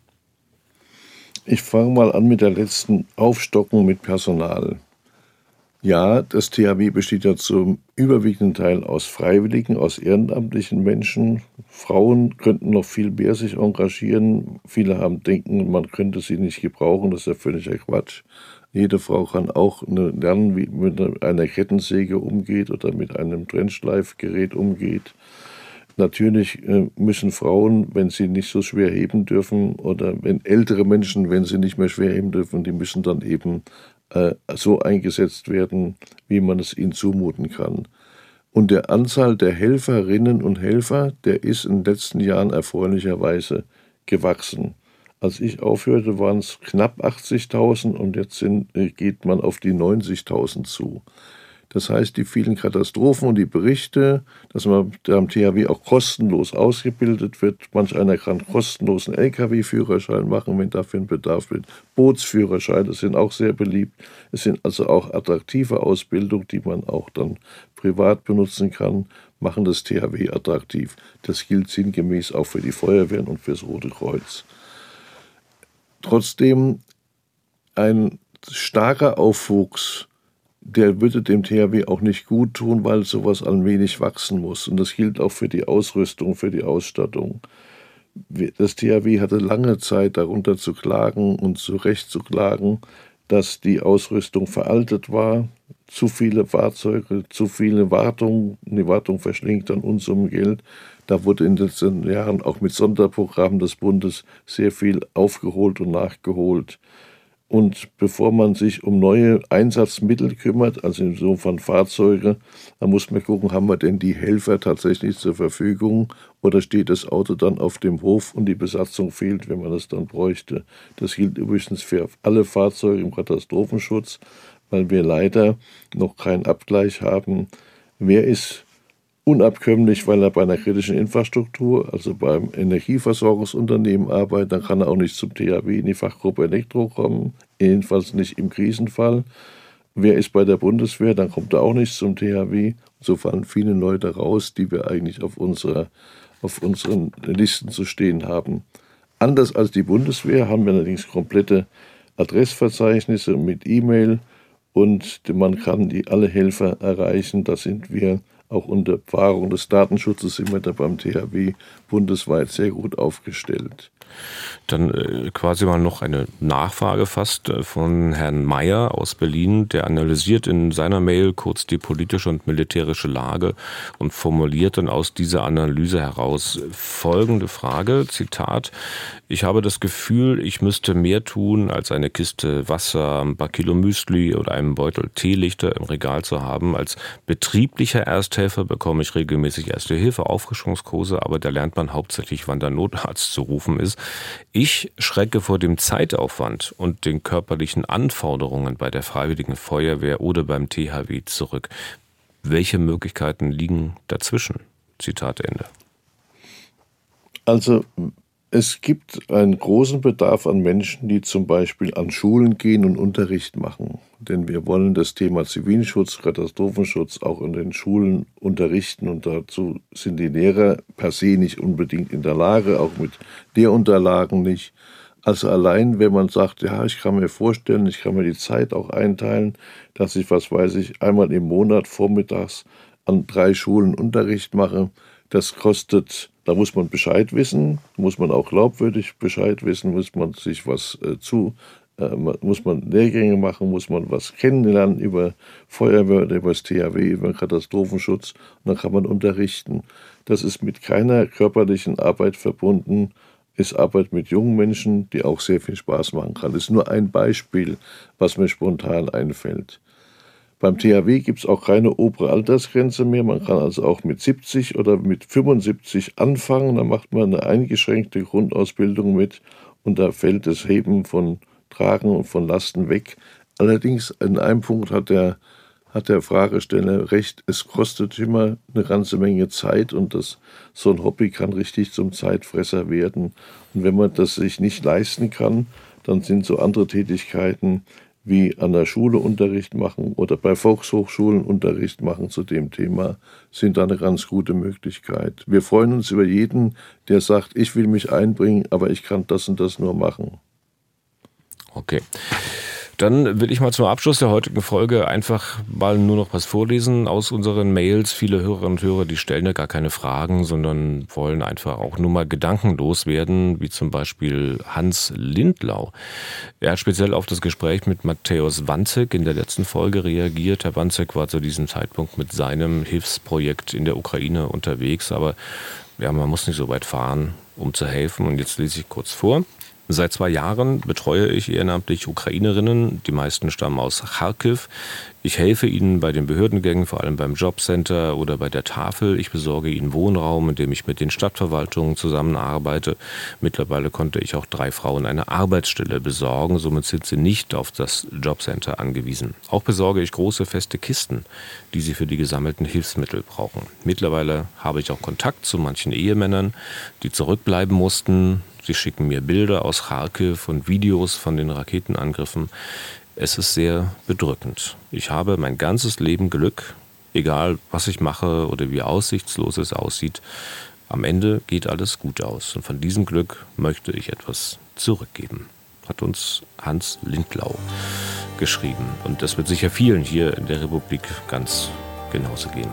Ich fange mal an mit der letzten Aufstockung mit Personal. Ja, das THW besteht ja zum überwiegenden Teil aus Freiwilligen, aus ehrenamtlichen Menschen. Frauen könnten noch viel mehr sich engagieren. Viele denken, man könnte sie nicht gebrauchen. Das ist ja völliger Quatsch. Jede Frau kann auch lernen, wie man mit einer Kettensäge umgeht oder mit einem Trennschleifgerät umgeht. Natürlich müssen Frauen, wenn sie nicht so schwer heben dürfen, oder wenn ältere Menschen, wenn sie nicht mehr schwer heben dürfen, die müssen dann eben so eingesetzt werden, wie man es ihnen zumuten kann. Und der Anzahl der Helferinnen und Helfer, der ist in den letzten Jahren erfreulicherweise gewachsen. Als ich aufhörte, waren es knapp 80.000 und jetzt geht man auf die 90.000 zu. Das heißt, die vielen Katastrophen und die Berichte, dass man am THW auch kostenlos ausgebildet wird. Manch einer kann kostenlosen LKW-Führerschein machen, wenn dafür ein Bedarf wird. Bootsführerscheine sind auch sehr beliebt. Es sind also auch attraktive Ausbildungen, die man auch dann privat benutzen kann, machen das THW attraktiv. Das gilt sinngemäß auch für die Feuerwehren und fürs Rote Kreuz. Trotzdem ein starker Aufwuchs, der würde dem THW auch nicht gut tun, weil sowas allmählich wachsen muss. Und das gilt auch für die Ausrüstung, für die Ausstattung. Das THW hatte lange Zeit darunter zu klagen und zu Recht zu klagen, dass die Ausrüstung veraltet war, zu viele Fahrzeuge, zu viele Wartungen. Die Wartung verschlingt dann Unsummen Geld. Da wurde in den letzten Jahren auch mit Sonderprogrammen des Bundes sehr viel aufgeholt und nachgeholt. Und bevor man sich um neue Einsatzmittel kümmert, also insofern Fahrzeuge, da muss man gucken, haben wir denn die Helfer tatsächlich zur Verfügung oder steht das Auto dann auf dem Hof und die Besatzung fehlt, wenn man das dann bräuchte. Das gilt übrigens für alle Fahrzeuge im Katastrophenschutz, weil wir leider noch keinen Abgleich haben. Wer ist unabkömmlich, weil er bei einer kritischen Infrastruktur, also beim Energieversorgungsunternehmen arbeitet, dann kann er auch nicht zum THW in die Fachgruppe Elektro kommen, jedenfalls nicht im Krisenfall. Wer ist bei der Bundeswehr, dann kommt er auch nicht zum THW. So fallen viele Leute raus, die wir eigentlich auf unseren Listen zu stehen haben. Anders als die Bundeswehr haben wir allerdings komplette Adressverzeichnisse mit E-Mail und man kann alle Helfer erreichen. Da sind wir auch unter Wahrung des Datenschutzes sind wir da beim THW bundesweit sehr gut aufgestellt. Dann quasi mal noch eine Nachfrage fast von Herrn Meyer aus Berlin. Der analysiert in seiner Mail kurz die politische und militärische Lage und formuliert dann aus dieser Analyse heraus folgende Frage, Zitat: Ich habe das Gefühl, ich müsste mehr tun, als eine Kiste Wasser, ein paar Kilo Müsli oder einen Beutel Teelichter im Regal zu haben. Als betrieblicher Ersthelfer bekomme ich regelmäßig Erste-Hilfe, Auffrischungskurse, aber da lernt man hauptsächlich, wann der Notarzt zu rufen ist. Ich schrecke vor dem Zeitaufwand und den körperlichen Anforderungen bei der Freiwilligen Feuerwehr oder beim THW zurück. Welche Möglichkeiten liegen dazwischen? Zitat Ende. Also es gibt einen großen Bedarf an Menschen, die zum Beispiel an Schulen gehen und Unterricht machen. Denn wir wollen das Thema Zivilschutz, Katastrophenschutz auch in den Schulen unterrichten. Und dazu sind die Lehrer per se nicht unbedingt in der Lage, auch mit Lehrunterlagen nicht. Also allein, wenn man sagt, ja, ich kann mir vorstellen, ich kann mir die Zeit auch einteilen, dass ich, einmal im Monat vormittags an 3 Schulen Unterricht mache, das kostet, da muss man Bescheid wissen, muss man auch glaubwürdig Bescheid wissen, muss man sich muss man Lehrgänge machen, muss man was kennenlernen über Feuerwehr oder über das THW, über Katastrophenschutz und dann kann man unterrichten. Das ist mit keiner körperlichen Arbeit verbunden, ist Arbeit mit jungen Menschen, die auch sehr viel Spaß machen kann. Das ist nur ein Beispiel, was mir spontan einfällt. Beim THW gibt es auch keine obere Altersgrenze mehr. Man kann also auch mit 70 oder mit 75 anfangen. Da macht man eine eingeschränkte Grundausbildung mit und da fällt das Heben von Tragen und von Lasten weg. Allerdings in einem Punkt hat der Fragesteller recht, es kostet immer eine ganze Menge Zeit und so ein Hobby kann richtig zum Zeitfresser werden. Und wenn man das sich nicht leisten kann, dann sind so andere Tätigkeiten wie an der Schule Unterricht machen oder bei Volkshochschulen Unterricht machen zu dem Thema, sind da eine ganz gute Möglichkeit. Wir freuen uns über jeden, der sagt, ich will mich einbringen, aber ich kann das und das nur machen. Okay. Dann will ich mal zum Abschluss der heutigen Folge einfach mal nur noch was vorlesen aus unseren Mails. Viele Hörerinnen und Hörer, die stellen ja gar keine Fragen, sondern wollen einfach auch nur mal gedankenlos werden, wie zum Beispiel Hans Lindlau. Er hat speziell auf das Gespräch mit Matthäus Wanzek in der letzten Folge reagiert. Herr Wanzek war zu diesem Zeitpunkt mit seinem Hilfsprojekt in der Ukraine unterwegs, aber ja, man muss nicht so weit fahren, um zu helfen. Und jetzt lese ich kurz vor. Seit 2 Jahren betreue ich ehrenamtlich Ukrainerinnen. Die meisten stammen aus Charkiw. Ich helfe ihnen bei den Behördengängen, vor allem beim Jobcenter oder bei der Tafel. Ich besorge ihnen Wohnraum, indem ich mit den Stadtverwaltungen zusammenarbeite. Mittlerweile konnte ich auch 3 Frauen eine Arbeitsstelle besorgen. Somit sind sie nicht auf das Jobcenter angewiesen. Auch besorge ich große feste Kisten, die sie für die gesammelten Hilfsmittel brauchen. Mittlerweile habe ich auch Kontakt zu manchen Ehemännern, die zurückbleiben mussten. Sie schicken mir Bilder aus Charkiw und Videos von den Raketenangriffen. Es ist sehr bedrückend. Ich habe mein ganzes Leben Glück, egal was ich mache oder wie aussichtslos es aussieht. Am Ende geht alles gut aus. Und von diesem Glück möchte ich etwas zurückgeben, hat uns Hans Lindlau geschrieben. Und das wird sicher vielen hier in der Republik ganz genauso gehen.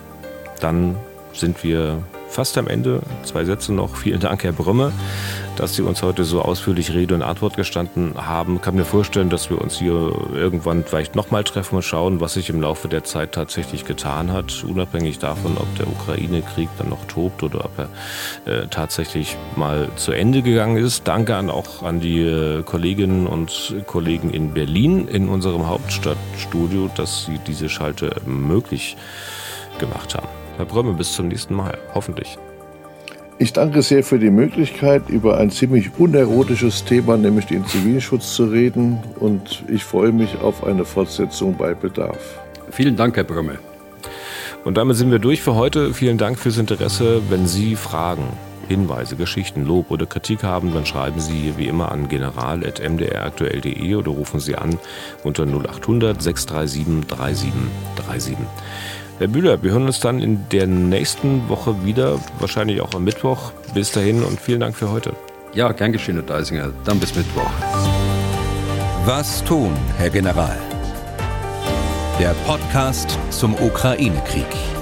Dann sind wir fast am Ende. 2 Sätze noch. Vielen Dank, Herr Brömme, dass Sie uns heute so ausführlich Rede und Antwort gestanden haben. Ich kann mir vorstellen, dass wir uns hier irgendwann vielleicht nochmal treffen und schauen, was sich im Laufe der Zeit tatsächlich getan hat, unabhängig davon, ob der Ukraine-Krieg dann noch tobt oder ob er tatsächlich mal zu Ende gegangen ist. Danke auch an die Kolleginnen und Kollegen in Berlin in unserem Hauptstadtstudio, dass sie diese Schalte möglich gemacht haben. Herr Brömme, bis zum nächsten Mal, hoffentlich. Ich danke sehr für die Möglichkeit, über ein ziemlich unerotisches Thema, nämlich den Zivilschutz, zu reden. Und ich freue mich auf eine Fortsetzung bei Bedarf. Vielen Dank, Herr Brömme. Und damit sind wir durch für heute. Vielen Dank fürs Interesse. Wenn Sie Fragen, Hinweise, Geschichten, Lob oder Kritik haben, dann schreiben Sie wie immer an general@mdraktuell.de oder rufen Sie an unter 0800 637 3737. Herr Bühler, wir hören uns dann in der nächsten Woche wieder, wahrscheinlich auch am Mittwoch. Bis dahin und vielen Dank für heute. Ja, gern geschehen, Herr Deisinger. Dann bis Mittwoch. Was tun, Herr General? Der Podcast zum Ukraine-Krieg.